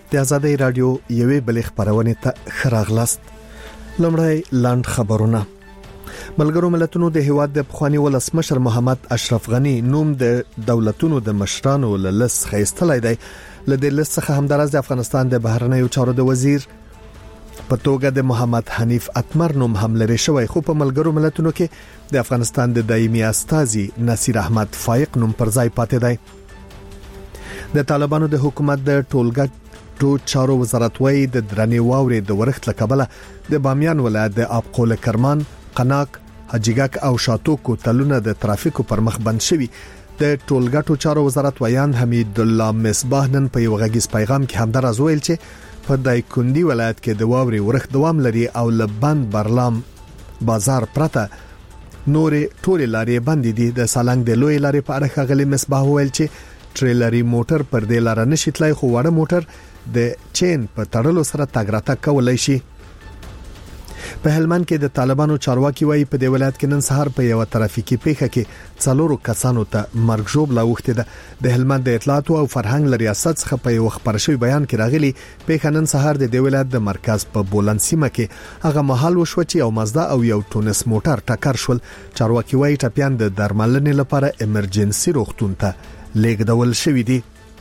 د آزادۍ رادیو یوې بلې خبرونه ته خراغلاست. لمړی لاند خبرونه. ملګرو ملتونو د هیواد د پخوانی ولسمشر محمد اشرف غنی نوم د دولتونو د مشرانو لس خېستلای دی. لدې لس څخه همدارس د افغانستان د بهرنیو چارو د وزیر په توګه د محمد حنیف اتمر نوم هم لري شوی، خو په ملګرو ملتونو کې د افغانستان د دایمي استازي نصیر احمد فائق نوم پر ځای پاتې دی. د طالبانو د حکومت د ټولګټو چارو وزارت وايي د درنې واورې د ورښت لکبله د بامیان ولایت د آبقول کرمان، قناق، حجیګک او شاتوکو تلونه د ترافیکو پر مخ بند شوي. د ټولګټو چارو وزارت ویان حمید الله مصباح نن په یو غږیز پیغام کې همدارز ویل چې په دایکندي ولایت کې د واورې ورښت دوام لري او لبند برلام بازار پرته نورې ټولې لارې بندې دي. د سالنګ د لوی لارې په اړه غلي مصباح ویل چې ټریلري موټر پر دې لار نشي تلای، خو وړه موټر د چین په تړلو سره تګ راتګ کولای شي. په هلمند کې د طالبانو چارواکي وایي په دې ولایت کې نن سهار په یو ترافیکي پیښه کې 4 کسانو ته مرګ ژوبله وخته ده. د هلمند د اطلاعات او فرهنګ ریاست څخه په یو خبر شوی بیان کې راغلي پیښه نن سهار د دې ولایت د مرکز په بولند سیمه کې هغه محل وشو چې یو مازدا او یو تونس موټر ټکر شول. چارواکي وایي ټپيان د درملنې لپاره امرجنسي روغتون ته لیږدول شوی دي.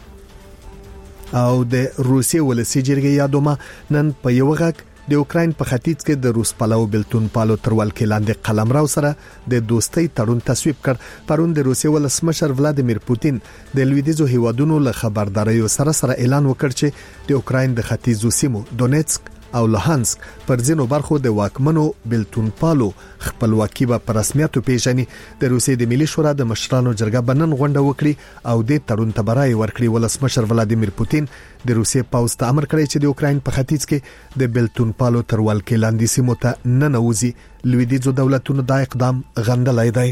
او د روسیې ولسی جرګې یادومه نن په یو غږ د اوکراین په ختیځ کې د روس پلو بلتون پالو ترول کې لاندې قلمرو سره د دوستۍ تړون تصویب کړ. پرون د روسیې ولسمشر ولادیمیر پوتین د لویدیځو هیوادونو له خبرداريو سره اعلان وکړ چې د اوکراین د ختیځو سیمو دونیتسک او لوهانسک پر ځینو برخو د واکمنو بلتون پالو خپلواکي په رسمیت پیژني. د روسیې د ملي شورا د مشرانو جرګه بنن غونډه وکړي او د تړون ته برای ورکړي. ولسمشر ولادیمیر پوتین د روسیې پوځ ته امر کړی چې د اوکراین په ختیځ کې د بلتون پالو ترول کې لاندې سیمو ته ننوځي. لویدیځو دولتونو دا اقدام غندلای دی.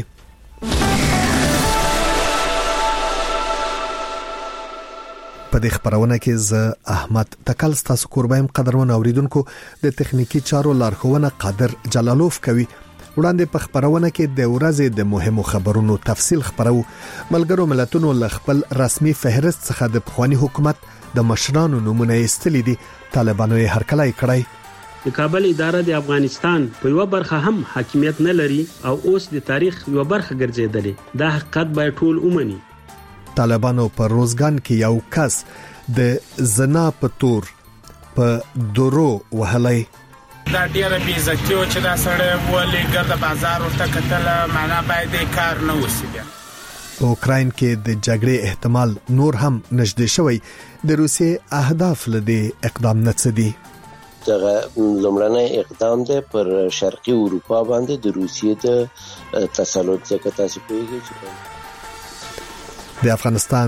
په دې خبرونه کې ز احمد تکل تاسو قربایم قدرونه اوریدونکو د تخنیکی چارو لارښوونه قادر جلالوف کوي. وړاندې په خبرونه کې د ورځې د مهمو خبرونو تفصیل خبرو. ملګرو ملتونو ل خپل رسمي فهرست څخه د پخوانی حکومت د مشرانو نمونه ایستلې دي. طالبانو یې هرکلی کړی. د کابل اداره د افغانستان په یو برخه هم حاکمیت نه لري او اوس د تاریخ یو برخه ګرځیدلې. دا حقیقت باید ټول ومني. طالبانو په روزګان کې یو کس د زنا په تور په دورو وهلای. دا ډیره بې عزتي او چې دا سړی ولې ګرد بازار ورته کتل معنا باید کار نه وسی. په اوکراین کې د جګړې احتمال نور هم نږدې شوی. د روسیې اهداف لدی اقدام نه څه دي. دغه لومړنی اقدام دی پر شرقي اروپا باندې د روسیې د تسلط څخه تاسو پیږي چې د افغانستان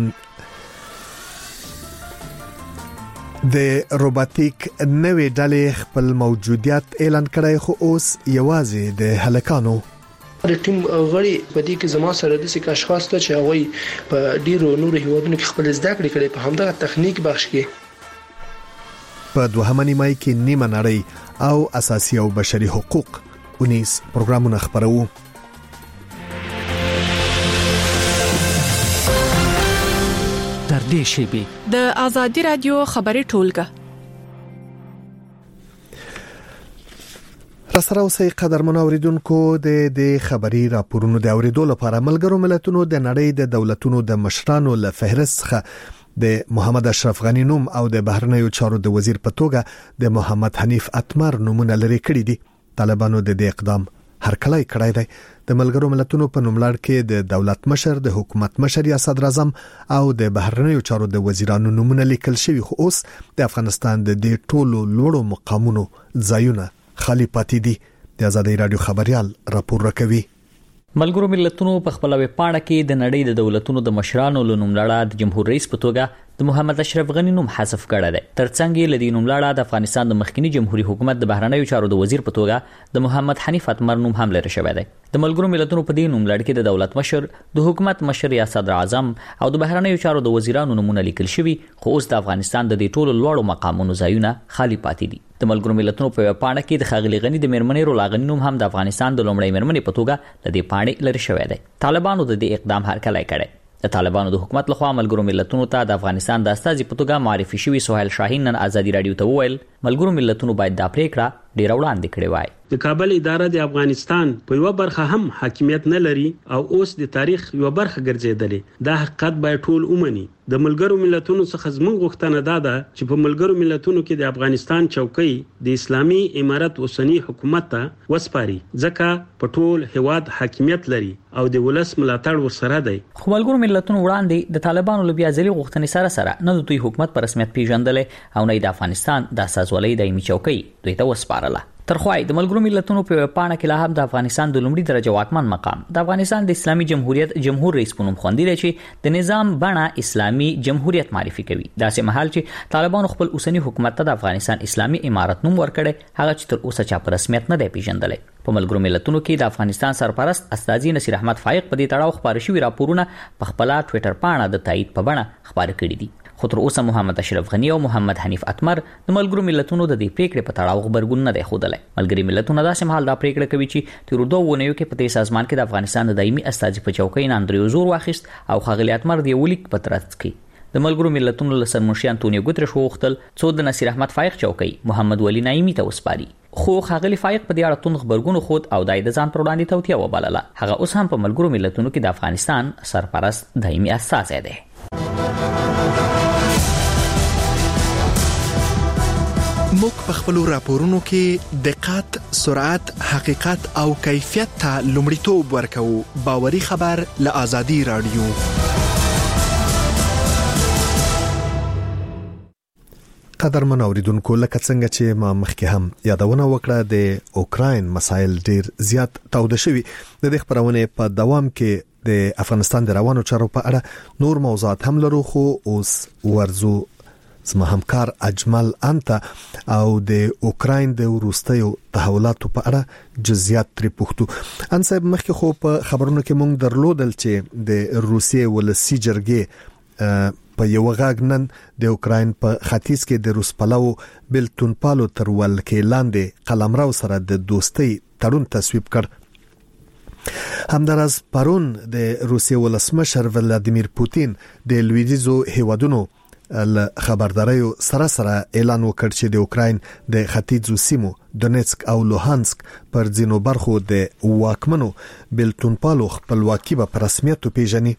د روباتیک نوې ډلې خپل موجودیت اعلان کړی، خو اوس یوازې د هلکانو د ټیم غړي په دې کې زما سره د څه اشخاص ته چې هغه په ډیرو نورو هیوادونو کې خپل زده کړې کړي په همدغه تخنیک بخش کې. په دوهمه نیمه کې نیمه نړۍ او اساسي او بشري حقوق 19 پروګرامونه خبرو. د آزادی رادیو خبري ټولګه راسره اوسئ قدرمن اوریدونکو. د خبري راپورونو د اوریدو لپاره ملګرو ملتونو د نړۍ د دولتونو د مشرانو له فهرست څخه د محمد اشرف غنی نوم او د بهرنیو چارو د وزیر په توګه د محمد حنیف اتمر نومونه لري کړی دي. طالبانو د دې اقدام هرکلی کړی دی. د ملګرو ملتونو په نوملړ کې د دولت مشر، د حکومت مشر یا صدر اعظم او د بهرنیو چارو د وزیرانو نومونه لیکل شوی، خو اوس د افغانستان د دې ټولو لوړو مقامونو ځایونه خالی پاتې دي. د آزادۍ رادیو خبريال راپور راکوي. ملګرو ملتونو په خپل ویب پاڼه کې د نړۍ د دولتونو د مشرانو له نوملړه د جمهور رئیس په توګه د محمد اشرف غنی نوم حذف کړی دی. ترڅنګ یې لدی نوملړه د افغانستان د مخکنی جمهوریت حکومت د بهرنیو چارو د وزیر په توګه د محمد حنیف اتمر نوم هم لري شوی دی. د ملګرو ملتونو په دې نوملړ کې د دولت مشر، د حکومت مشر یا صدر اعظم او د بهرنیو چارو د وزیرانو نومونه لیکل شوی، خو اوس د افغانستان د دې ټولو لوړو مقامونو ځایونه خالی پاتې دي. د ملګرو ملتونو په ویب پاڼه کې د خاغلی غنی د میرمنې رولاغنی نوم هم د افغانستان د لومړی میرمنې په توګه د دې پاڼې لري شوی دی. طالبانو د دې اقدام هرکلی کړی. د طالبانو د حکومت لخوا ملګرو ملتونو ته د افغانستان د استازي په توګه معرفي شوی سهیل شاهین نن ازادي رادیو ته وویل ملګرو ملتونو باید دا پریکړه ډیر وړاندې کړې وای. د کابل اداره د افغانستان په یو برخه هم حاکمیت نه لري او اوس د تاریخ یو برخه ګرځیدلې. دا حقیقت باید ټول ومني. د ملګرو ملتونو څخه زموږ غوښتنه ده چې په ملګرو ملتونو کې د افغانستان چوکۍ د اسلامي امارت اوسنی حکومت ته وسپاري ځکه په ټول هواد حاکمیت لري او د ولس ملاتړ ورسره دی. خو ملګرو ملتونو وړاندې د طالبانو لبیا ځلې غوښتنې سره نه د دوی حکومت په رسمیت پیژندلې او نه د افغانستان د اساسوالۍ دایمي چوکۍ دوی ته وسپارله. ترخوای د ملګرو ملتونو په پاڼه کې لا هم د افغانستان د لومړي درجه واکمن مقام د افغانستان د اسلامي جمهوریت جمهور رئیس په نوم خوندي چې د نظام بڼه اسلامي جمهوریت معرفي کوي. داسې مهال چې طالبانو خپل اوسنی حکومت ته د افغانستان اسلامي امارت نوم ورکړي هغه چې تر اوسه چا په رسمیت نه دی پیژندل. په ملګرو ملتونو کې د افغانستان سرپرست استاذي نصیر احمد فائق په دې تړاو خبري شوی راپورونه په خپل ټوئیټر پاڼه د تایید په بڼه خبري کړي دي. خو تر اوسه محمد اشرف غنی او محمد حنیف اتمر د ملګرو ملتونو د دې پریکړې په تړاو خبرګون نه دی خوده. ملګری ملتونه داسې مهال دا پریکړه کوي چې تر 2 ونیو کې په دې سازمان کې د افغانستان د دایمي استازي په چوکۍ نه اندریو زور واخیست او خغلی اتمر دی ولیک په ترڅ کې د ملګرو ملتونو له سرمنشي انټونیو ګوتریش وغوښتل څو د نصیر احمد فائق چوکۍ محمد ولی نایمی ته وسپاري. خو خغلی فائق په دې اړه توند خبرګون خود او د ځان پر وړاندې توتیا وبلله. هغه اوس هم په ملګرو ملتونو کې د افغانستان سرپرست دایمي استازی دی. موږ په خپل راپورونو کې دقت، سرعت، حقیقت او کیفیت ته لومړیتوب ورکوو. باوري خبر له ازادي رادیو. قدرمن اوریدونکو لکه څنګه چې ما مخکې هم یادونه وکړه د اوکراین مسایل ډیر زیات تاوده شوي. د دې خبرونه په دوام کې د افغانستان د روانو چارو په اړه نور موضوعات هم لرو خو اوس ورزو زما همکار اجمل انت او د اوکراین د وروستیو تحولاتو په اړه جزئیات تر پوښتو. ان صاحب مخکې خو په خبرونو کې مونږ درلودل چې د روسیې ولسی جرګې په یو غاګ نن د اوکراین په ختیځ کې د روس پلو بلتون پالو تر ولکې لاندې قلمرو سره د دوستۍ تړون تصویب کړ. همدارس پرون د روسیې ولسمشر ولادیمیر پوتین د لویدیزو هیوادونو خبرداريو سره اعلان وکړ چې د اوکراین د ختیځو سیمو دونیتسک او لوهانسک پر ځینو برخو د واکمنو بلتون پالو خپلواکي په رسمیت پیژني.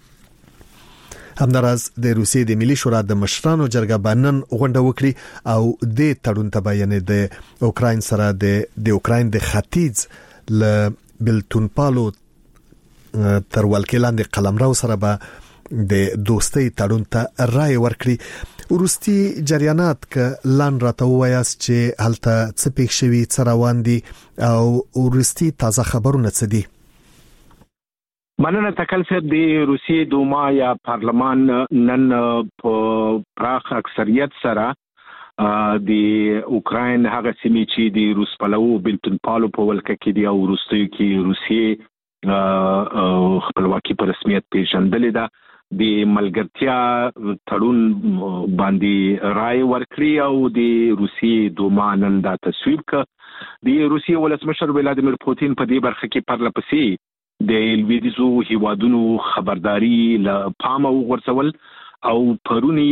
همدارس د روسیې د ملي شورا د مشرانو جرګه بانن غونډه وکړي او د تړون ته بیان د اوکراین سره د اوکراین د ختیځ ل بلتون پالو تر ولکې لاندې قلمرو سره به د دوستۍ تړون ته رائے ورکړي. ورستي جریانات ک لان راته وایاست چې هلته څه پېښ شوي څه روان دي او ورستي تازه خبرونه څه دي؟ مننه تکل صاحب. د روسیې دوما یا پارلمان نن په پراخ اکثریت سره د اوکراین هغه سیمې چې د روس پلو بلتون پالو په ولکه کې دی او ورستیو کې روسیې خپلواکي په رسمیت پیژندلې ده. د ملګرتیا تړون باندې رائے ورکړي او د روسیې دوما نن دا تصویب ک. د روسیې ولسمشر ولادیمیر پوتین په دې برخه کې پرلپسې د لویدیزو هیوادونو خبرداري له پامه وغورځول او پرونی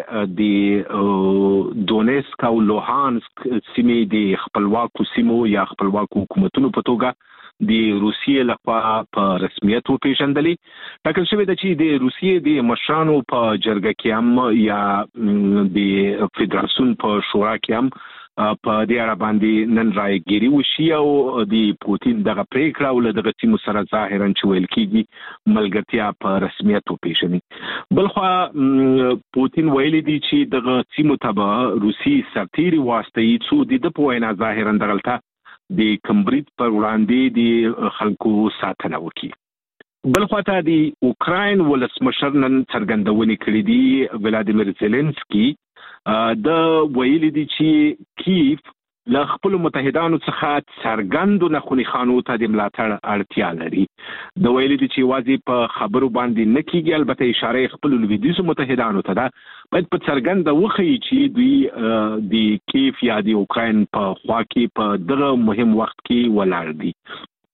د دونیتسک او لوهانسک سیمې د خپلواکو سیمو یا خپلواکو حکومتونو په توګه د روسیې لخوا په رسمیت پیژندلې. ټاکل شوی د چې د روسیې د مشرانو په جرګه کې هم یا د فدراسیون په شورا کې هم په دې اړه باندې نن رايګيري وشي او د پوتین دغه پریکړه ول دغه سیمو سره ظاهرا چې ویل کیږي ملګرتیا په رسمیت پیژني. بلخو پوتین ویلي دی چې دغه سیمو ته روسي سرتيري واسطه یې څو د په وینا ظاهرا دغلطه د کمبرید پر وړاندې د خلکو ساتنه وکړي. بلخو ته د اوکراین ولسمشر نن څرګندونې کړې دي ولادیمیر زيلنسکي د ویلي دي چې کیف له خپل متحدانو څخه څرګندو نخونی خانو ته د ملاتړ اړتیا لري. د ویلي دي چې واځي په خبرو باندې نه کیږي، البته اشاره خپل لویدیزو متحدانو ته ده باید په څرګنده وخی چې دوی د کیف یا د اوکراین په خوا کې په دغه مهم وخت کې ولاړ دي.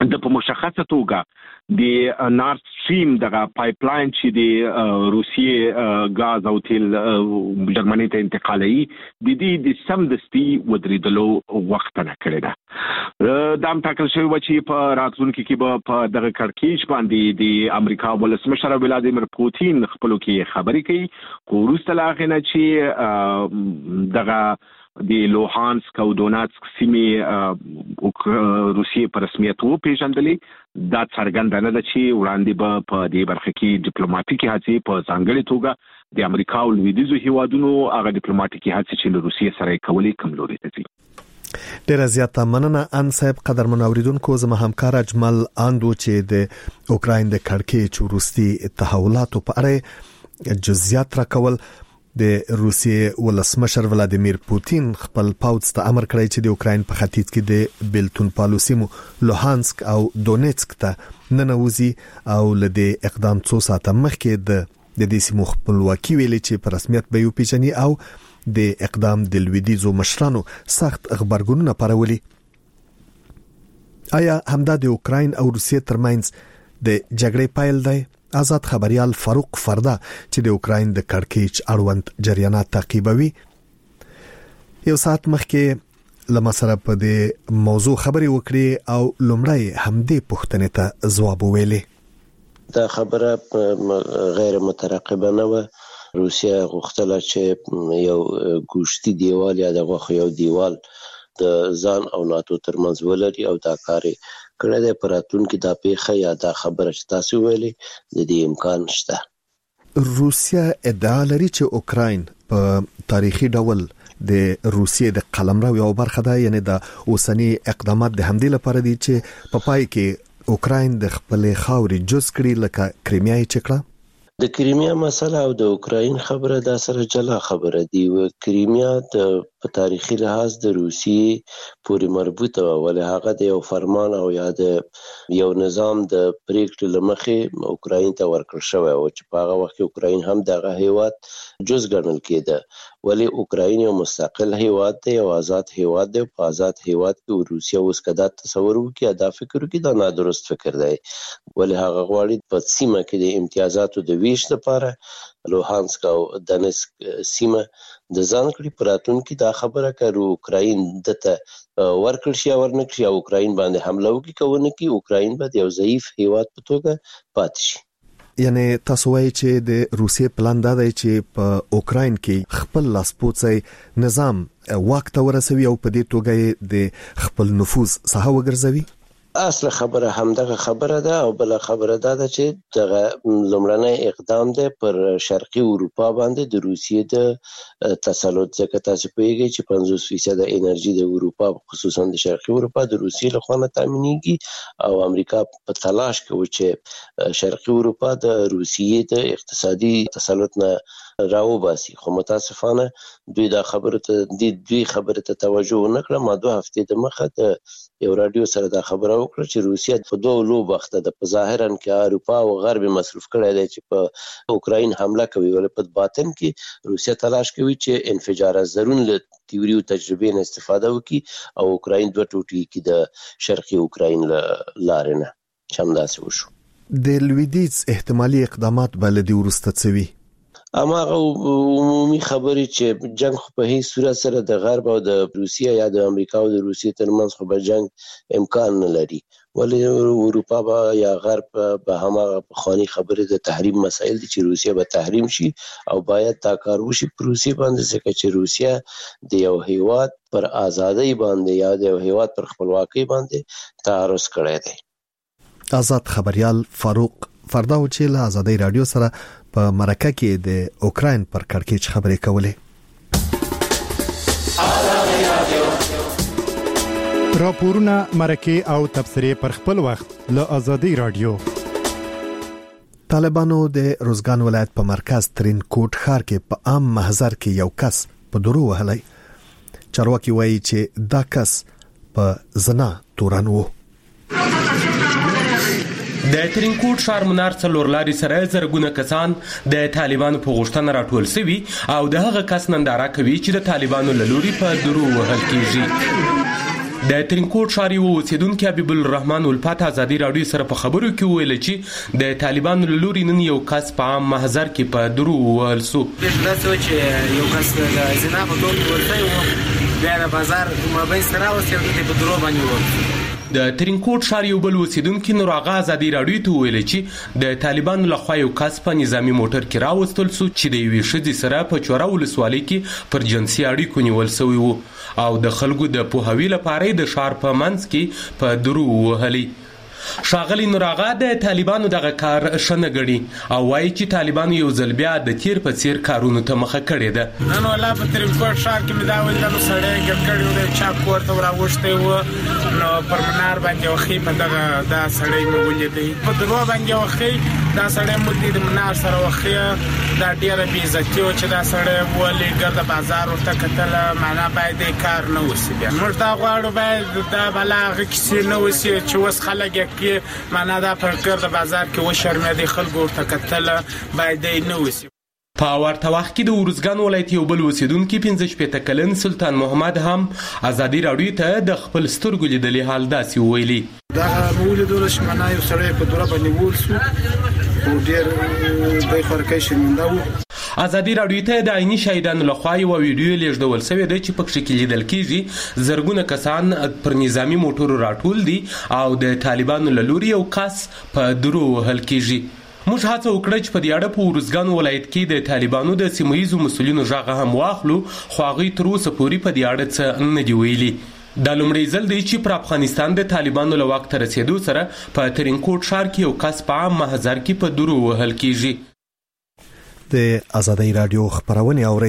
د په مشخصه توګه د نارت سټریم دغه پایپ لاین چې د روسیې غاز او تیل جرمني ته انتقالي د دې د سمدستي ودرېدلو وخت نه کړی دا د ټاکل شوی و چې په راتلونکي کې په دغه کړکېچ باندې د امریکا ولسمشر ولادیمیر پوتین خپلو کې خبرې کوي خو وروسته لا هغه نه چې دغه د لوهانسک او دوناتسک سیمې روسیې په رسمیت وپېژندلې دا څرګنده نه ده چې وړاندې به په دې برخه کې ډیپلوماټیکي هڅې په ځانګړې توګه د امریکا او لویدیځو هیوادونو هغه ډیپلوماټیکي هڅې چې له روسیې سره یې کولې کمزوري ته ځي. ډیره زیاته مننه ان صاحب. قدرمن اوریدونکو زما همکار اجمل اندو چې د اوکراین د کړکېچ وروستي تحولاتو په اړه جزئیات راکول د روسیې ولسمشر ولادیمیر پوتین خپل پاوځ ته امر کړی چې د اوکراین په ختیځ کې د بیلتون پالوسیمو لوهانسک او دونیتسک ته ننوځي او لدې اقدام څو ساعته مخکې د دې سیمو خپلواکي ویلي چې په رسمیت به یو پیژني او د اقدام د لویدیځو مشرانو سخت خبرګونونه پارولي. آیا همدا د اوکراین او روسیې ترمنځ د جګړې پایل دی؟ آزاد خبريال فاروق فردا چې د اوکراین د کړکېچ اړوند جریانات تعقیبوي یو ساعت مخکې لمسره په دې موضوع خبري وکړي او لومړی همدې پوښتنې ته ځواب ویلي. دا خبره غیر مترقبه نه و. روسیا غوښتله چې یو ګوشتي دیوال یا دغه یو دیوال د ځان او ناتو ترمنځ ولري او دا کار کړه د پراتون کې دا پیخه یا دا خبره چې تاسو ویلي د دې امکان شته. روسیا ادعا لري چې اوکراین په تاریخي ډول د روسیې د قلمرو یو برخه ده، یعنی د اوسنی اقدامات د همدې لپاره دي چې په پای کې اوکراین د خپل خاورې جز کړي لکه کریمیا یې چکړه. د کریمیا مسله او د اوکراین خبره دا سره جلا خبره دی. و کریمیا د په تاریخي لحاظ د روسیې پورې مربوطه و، ولې هغه د یو فرمان او یا د یو نظام د پریکړې لمخې اوکراین ته ورکړل شوی او چې په هغه وخت کې اوکراین هم دغه هیواد جز ګڼل کېده، ولی اوکراین یو مستقل هیواد دی او آزاد هیواد دی. په آزاد هیواد کې روسیا اوس کدا تصور وکړي دا فکر وکړي دا نادرست فکر دی، ولی هغه غواړي په سیمه کې د امتیازاتو د ویش لپاره لوهانسک او دونیتسک سیمه د ځان کړي. پراتون کې دا خبره کوي اوکراین دته ورکړ شي او ورنکړي او اوکراین باندې حمله وکړي، کوونه کې اوکراین به یو ضعیف هیواد په توګه پاتې شي. یعنی تاسو وایي چې د روسیې پلان دا دی چې په اوکراین کې خپل لاسپوڅی نظام واک ته ورسوي او په دې توګه د خپل نفوذ ساحه وګرځوي. اصل خبره همدغه خبره ده او بل خبره ده چې دغه لومړنی اقدام ده پر شرقي اروپا باندې د روسیې د تسلط، ځکه تاسو پوهیږئ چې 50% د انرژي د اروپا خصوصا د شرقي اروپا د روسیې لخوا نه تامینېږي او امریکا په تلاش کوي چې شرقي اروپا د روسیې د اقتصادي تسلط نه راوباسي. خو متاسفانه دوی دا خبره ته توجه ونکړه. ما 2 هفتې د مخه د یو رادیو سره دا خبره وکړه چې روسیا په 2 لوب وخت د ظاهرا کې اروپا او غرب مصرف کړی دی چې په اوکراین حمله کوي، ولې په باطن کې روسیا تلاش کوي چې انفجار زرون له تیوري او تجربې نه استفاده وکړي او اوکراین 2 ټوټې کې د شرقي اوکراین لارې نه چمداسي وشو. د لویدیځ احتمالي اقدامات بل دی ورسته څوي اما عمومي خبرې چې جنگ په هیڅ صورت سره د غرب او د روسیې یا د امریکا او د روسیې ترمنځ خو به جنگ امکان نه لري، ولی اروپا یا غرب به همغه پخوانی خبرې د تحریم مسائل دي چې روسیه به تحریم شي او باید دا کار وشي پر روسیې باندې، ځکه چې روسیه د یو هیواد پر ازادۍ باندې یا د یو هیواد پر خپلواکۍ باندې تعرض کړی دی. آزاد خبريال فاروق فردا چې له آزادۍ رادیو سره په مرکه کې د اوکراین پر کړکېچ خبرې کولې. راپورونه، مرکه او تبصرې پر خپل وخت له آزادۍ رادیو. طالبانو د روزګان ولایت په مرکز ترین کوټ ښار کې په عام محضر کې یو کس په درو وهلی. چارواکي وایي چې دا کس په زنا تورن وو. د ترینکوټ ښار منار څلور لارې سره زرګونه کسان د طالبانو په غوښتنه راټول شوي او د هغه کس ننداره کوي چې د طالبانو له لوري په درو وهل کیږي. د ترینکوټ ښار یو اوسیدونکي حبیب الرحمن الفت ازادي راډیو سره په خبرو کې ویل چې د طالبانو له لوري نن یو کس په عام محضر کې په درو وهل سو. دا چې یو کس د زنا په ډول ورته و بیا د بازار مابین سره اوسېدل په درو باندې و. د ترینکوټ ښار یو بل اوسیدونکي نور هغه ازادي راډیو ته ویل چې د طالبانو لخوا یو کس په نظامی موټر کې راوستل سو چې د یوې ښځې سره په چوره ولسوالۍ کې پر جنسي اړیکو نیول سوی و او د خلکو د پوهاوي لپاره د ښار په منځ کې په درو وهلي. ښاغلي نور آغا د طالبانو دغه کار ښه نه ګڼي او وایي چې طالبانو یو ځل بیا د تیر په څیر کارونو ته مخه کړې ده. نن ولا په ترینکوټ ښار کې مې دا ویل نو سړی ګډ کړی و د چا کور ته راوښتی و نو پر منار باندې وخی په دغه دا سړی مې ولیدی په درو باندې وخی دا سړی مې د منار سره وخی دا ډیره بې عزتي و چې دا سړی ولې ګرد بازار ورته کتل معنا باید کار نه وسی. بیا موږ دا غواړو باید دا بلا هغه کیسې نه وسی چې اوس خلک کې معنا دا پر ګرد بازار کې و شرمېدې خلکو ورته کتل باید نه وسی. په ورته وخت کې د ارزګان ولایت یو بل اوسیدونکي 15 کلن سلطان محمد هم ازادي راډیو ته د خپل سترګو لیدلې حال داسې ویلي. دا مولدول شمنه یو سړی په دوره باندې ورسو او ډېر د خورکې شننده و. ازادي راډیو ته د عیني شاهدانو لخوا یو ویډیو لیږدول شوی دی چې پکې کې لیدل کېږي زرګونه کسان پر نظامی موټرو راټول دي او د طالبانو له لوري یو کس په درو وهل کېږي. موږ هڅه وکړه چې په دې اړه په ارزګان ولایت کې د طالبانو د سیمه ییزو مسؤلینو غږ هم واخلو خو هغوی تر اوسه پورې په دې اړه څه نه دي ویلي. دا لومړی ځل دی چې پر افغانستان د طالبانو له واک ته رسېدو سره په ترینکوټ ښار کې یو کس په عام محضر کې په درو وهل کېږي. د ازادي راډیو خبرونه اوري.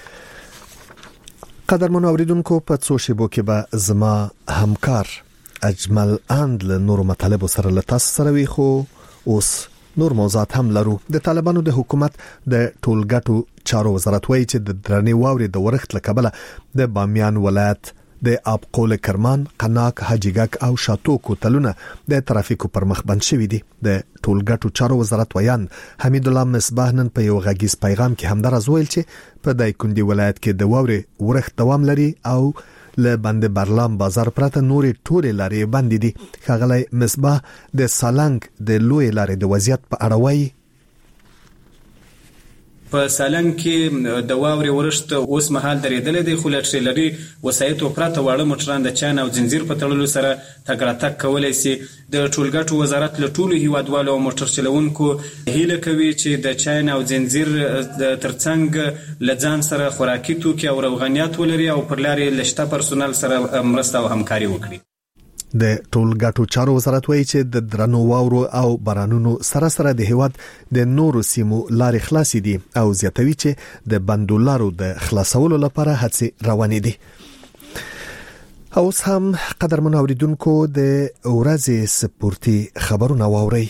قدرمن اوریدونکو په څو شیبو کې به زما همکار اجمل اند له نور مطالب سره لتاس سره وي خو اوس نور موضوعات هم لرو. د طالبانو د حکومت د ټولګټو چارو وزارت وایي چې د درنې واورې د ورښت له کبله د بامیان ولایت د ابقول کرمان، قناق، حاجیګک او شاتوکو تلونه د ترافیکو پر مخ بند شوي دي. د ټولګټو چارو وزارت ویان حمید الله مصباح نن په یو غږیز پیغام کې همدارز ویل چې په دایکندي ولایت کې د واورې ورښت دوام لري او له بند برلام بازار پرته نورې ټولې لارې بندې دي. ښاغلی مصباح د سالنګ د لوی لارې د وضعیت په اړه وایي. په سالنګ کې د واورې ورښت اوس مهال درېدلی دی خو له ټریلري وسایطو پرته واړه موټران د چاین او زنځیر په تړلو سره تګ راتګ کولی سي. د ټولګټو وزارت له ټولو هیوادوالو او موټر چلوونکو هیله کوي چې د چاین او زنځیر ترڅنګ له ځان سره خوراکي توکي او روغانیات ولري او پر لارې له شته پرسونل سره مرسته او همکاري وکړي. د ټولګټو چارو وزارت وایي چې د درنو واورو او بارانونو سره سره د هیواد د نورو سیمو لارې خلاصې دي او زیاتوي چې د بندو لارو د خلاصولو لپاره هڅې روانې دي. اوس هم قدرمن اوریدونکو د ورځې سپورتي خبرونه واورئ.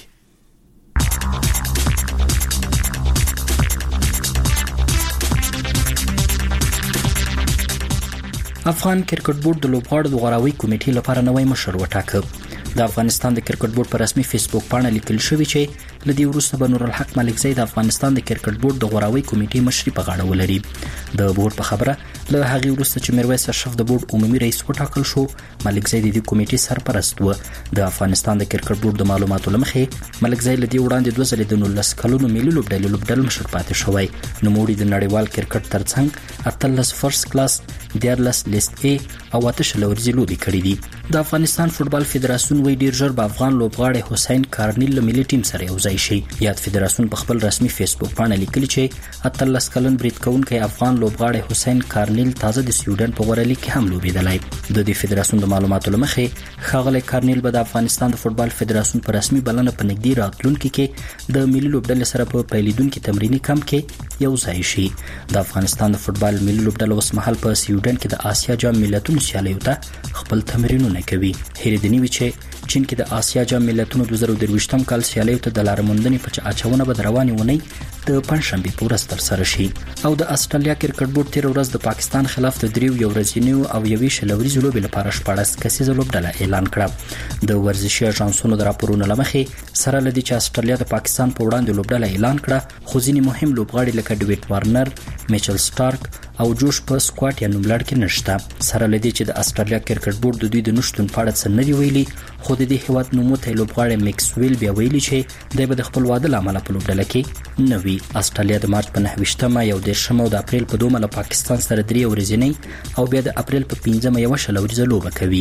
افغان کرکټ بورډ د لوبغاړو د غوراوي کمیټې لپاره نوی مشر وټاکه. د افغانستان د کرکټ بورډ په رسمي فیسبوک پاڼه لیکل شوی چې لدی وروسته به نور الحق ملکزی د افغانستان د کرکټ بورډ د غوراوي کمیټې مشري په غاړه ولري. د بورډ په خبره له هغه وروسته چې میرویس اشرف د بورډ عمومي رئیس وټاکل شو، ملکزی د دې کمیټې سرپرست و. د افغانستان د کرکټ بورډ د معلوماتو لمخې ملکزی لدی وړاندې 2 ځلې د 19 کلونو ملي لوبډلې مشر پاتې شوی. نوموړي د نړیوال کرکټ ترڅنګ 18 فرست کلاس، 14 لیست A او 8 لوريزي لوبي کړې دي. د افغانستان فوتبال فدراسیون وی ډیر ژر به افغان لوبغاړی حسین کارنیل له ملي ټیم سره یو ځای شي. یاد فدراسیون په خپل رسمي فیسبوک باندې لیکلي چې 18 کلن برید کوونکی افغان لوبغاړی حسین کارنیل تازه د سویډن په غوړه لیګ کې هم لوبېدلی. د دې فدراسیون د معلوماتو لمخې ښاغلی کارنیل به د افغانستان د فوتبال فدراسیون په رسمي بلنه په نږدې راتلونکي کې د ملي لوبډلې سره په پیلیدونکي تمریني کمپ کې یو ځای شي. د افغانستان د فوتبال ملي لوبډله اوس مهال په سویډن کې د آسیا جام ملتونو سیالیو ته خپل تمرینونه کوي. هیله دې وي چې چین کې د آسیا جام ملتونو 2023م کال سیالیو ته د لار موندنې په چاچونه به رواني ونی د پنځشنبه په ورځ تر سره شي. او د استرالیا کرکټ بورډ تیر ورځ د پاکستان خلاف د دریو یو ورځنیو او یوې شلوري لوبې لپاره 14 کسیزه لوبډله اعلان کړه. د ورزشي اژانسونو د راپورونو لمخې سره لدی چې استرالیا د پاکستان په وړاندې لوبډله اعلان کړه، خو ځینې مهم لوبغاړي لکه ډیویډ وارنر، میچل سټارک او جوش په سکواټ یا نوملړ کې نشته. سره لدی چې د استرالیا کرکټ بورډ د دوی د نشټون په اړه څه نه دی ویلي، خو د دې هیواد نوموتی لوبغاړی میکسویل بیا ویلي چې دی به د خپل واده له امله په لوبډله کې نه وي. استرالیا د مارچ په 29مه یو 10مه او د اپریل په 2مه له پاکستان سره 3 ورځې او بیا د اپریل په 15مه یو شلوريزه لوبه کوي.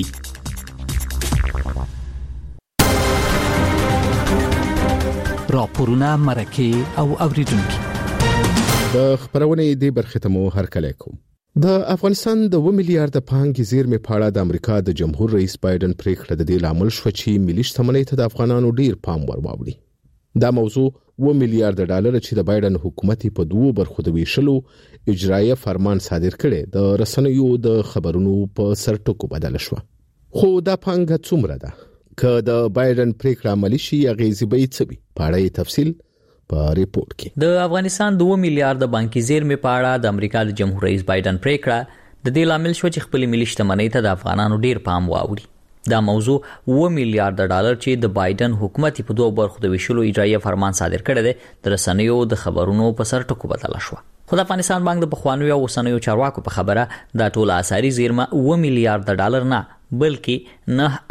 راپورونه مرکه او اوریدونکو د خبرونه دی برخه ته مو هرکلی کوم. د افغانستان د 1 میلیارډ پانګې زیرمې په اړه د امریکا د جمهور رئیس بایدن پریکړه د دې لامل شو چې ملي شتمنۍ ته د افغانانو ډیر پام ورواوړي. دا موضوع 1 میلیارډ ډالر چې د بایدن حکومت په دوه برخو د ویشلو اجرایه فرمان صادر کړي د رسنیو د خبرونو په سرټکو بدل شو. خو دا پانګه څومره ده؟ که د بایدن پریکړه عملي شي اغیزې به څه وي؟ په اړه تفصیل په ریپورت کې. د افغانستان 2 میلیارډ بانکي زیرمې په اړه د امریکا د جمهور رئیس بایدن پریکړه د دې لامل شو چې خپل ملي شتمنۍ ته د افغانانو ډیر پام واوړي. دا موضوع 1 میلیارډ ډالر چې د بایدن حکومت په دوه برخو د ویشلو اجرایه فرمان صادر کړی دی د رسنیو د خبرونو په سر ټکو بدل شو. خو د افغانستان بانک د پخوانیو او اوسنیو چارواکو په خبره دا ټول اساري زیرمه 1 میلیارډ ډالر نه بلکې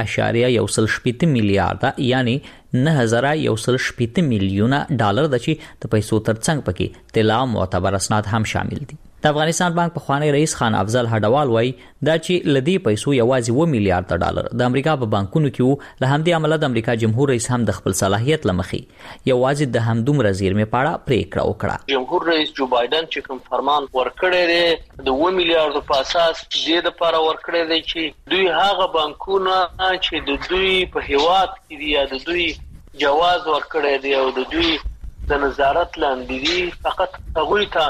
9.1 میلیارډ یعنی 9,170 میلیونه ډالر د چې د پیسو ترڅنګ پکې طلا معتبر اسناد هم شامل دي. د افغانستان بانک پخوانی رئیس خان افضل هډوال وایي دا چې لدی پیسو یوازې 1 میلیارډ ډالر د امریکا په بانکونو کې له همدې عمله د امریکا جمهور رئیس هم د خپل صلاحیت لمخې یوازې د همدومره زیرمې په اړه پریکړه وکړه. جمهور رئیس جو بایدن چې کوم فرمان ورکړی دی د 1 میلیارډ په اساس دې لپاره ورکړی دی چې دوی هغه بانکونه چې د دوی په هیواد کې دي یا د دوی جواز ورکړی دی او د دوی د نظارت لاندې دي فقط هغوی ته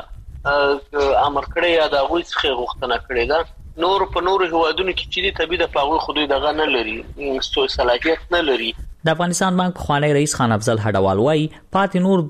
امر کړی یا د هغوی څخه غوښتنه کړې ده. نور په نورو هیوادونو کې چې دي طبي د پاغوي خودي دغه نه لري صلاحیت نه لري. د افغانستان بانک پخوانی رئیس خان افضل هډوال وایي پاتې نور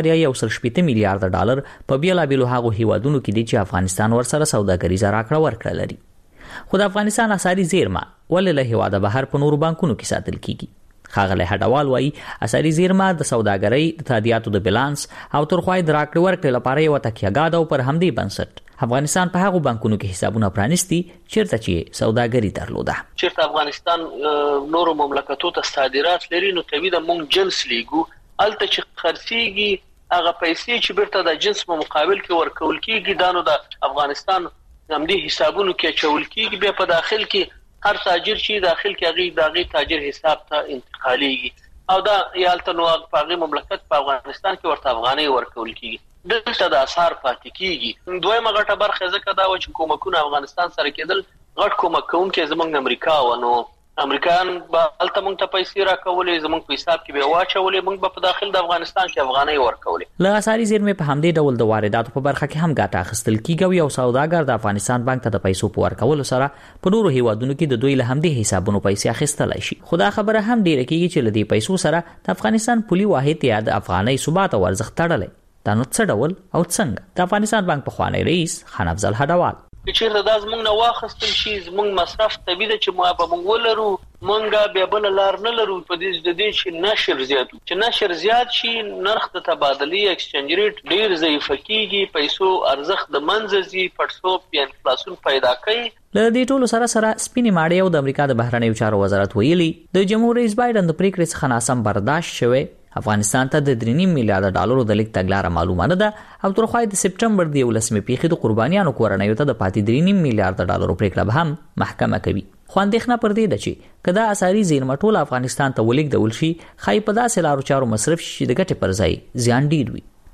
2.1 میلیارډ ډالر په بیلابیلو هغو هیوادونو کې دي چې افغانستان ورسره سوداګریزه راکړه ورکړه لري. خو د افغانستان اساري زیرمه ولې له هیواده بهر په نورو بانکونو کې ساتل کیږي؟ خاغله هډوال وایي اساري زیرمه د سوداګرۍ د تادیاتو د بیلانس او ترخوای د راکړې ورکړې لپاره یو تکیهګاد او پر همدې بنسټ افغانستان په هغو بانکونو کې حسابونه پرانیستي چیرته چې سوداګري درلوده. چیرته افغانستان نورو مملکتو ته صادرات لري نو طبيعي د مونږ جنس لیګو الته چې خرڅيږي هغه پیسې چې بیرته د جنس په مقابل کې ورکول کیږي دانو د افغانستان همدې حسابونو کې چول کیږي بیا په داخل کې هر تاجر چې داخل کې داغي تاجر حساب ته انتقاليږي او دا یالته نو په مملکت په افغانستان کې ورته افغاني ورکول کیږي دلته د اثر پاتې کیږي. دویمه غټه برخه ځکه دا و چې کومکونه افغانستان سره کېدل غټ کومکون کې زمونږ امریکا ونو امریکایان به الته مونږ ته پیسې راکولې زمونږ په حساب کې به واچولې مونږ به په داخل د افغانستان کې افغاني ورکولې. له اساري زیرمې په همدې ډول د وارداتو په برخه کې هم ګټه اخیستل کیږي او سوداګر د افغانستان بانک ته د پیسو په ورکولو سره په نورو هیوادونو کې د دوی له همدې حسابونو پیسې اخیستلای شي. خو دا خبره هم ډیره کیږي چې لدی پیسو سره د افغانستان پولي واحد یا د افغاني ثبات او ارزښت تړلې. دا نو څه ډول او څنګه؟ د افغانستان بانک پخوانی رئیس خان افضل هډوال چیرته دا زمونږ نه واخستل شي زمونږ مصرف طبيعي ده چې ما به مونږ ولرو مونږه بیا بل لار نه لرو په دې چې نشر زیاتو چې نشر زیات شي نرخ د تبادلې ایکسچنج ریټ ډیر ضعیف کیږي پیسو ارزښت د منځزي پړسو انفلیشن پیدا کوي. له دې ټولو سره سپینې ماړې او د امریکا د بهرنیو چارو وزارت ویلي د جمهور رئیس بایدن د پریکړې څخه ناسم برداشت شوی افغانستان ته د 3.5 میلیارډ ډالرو د لیک تګلاره معلومه نه ده او ترخوای د سپټمبر د 11مې پیښې د قربانیانو کورنیو ته د پاتې 3.5 میلیارډ ډالرو پریکړه به هم محکمه کوي. خو اندېښنه پر دې ده چې کدا اساري زیرمه ټول افغانستان ته ولیک دول شي خای په داسې لارو چارو مصرف شي د ګټې پر ځای زیان ډیر وي.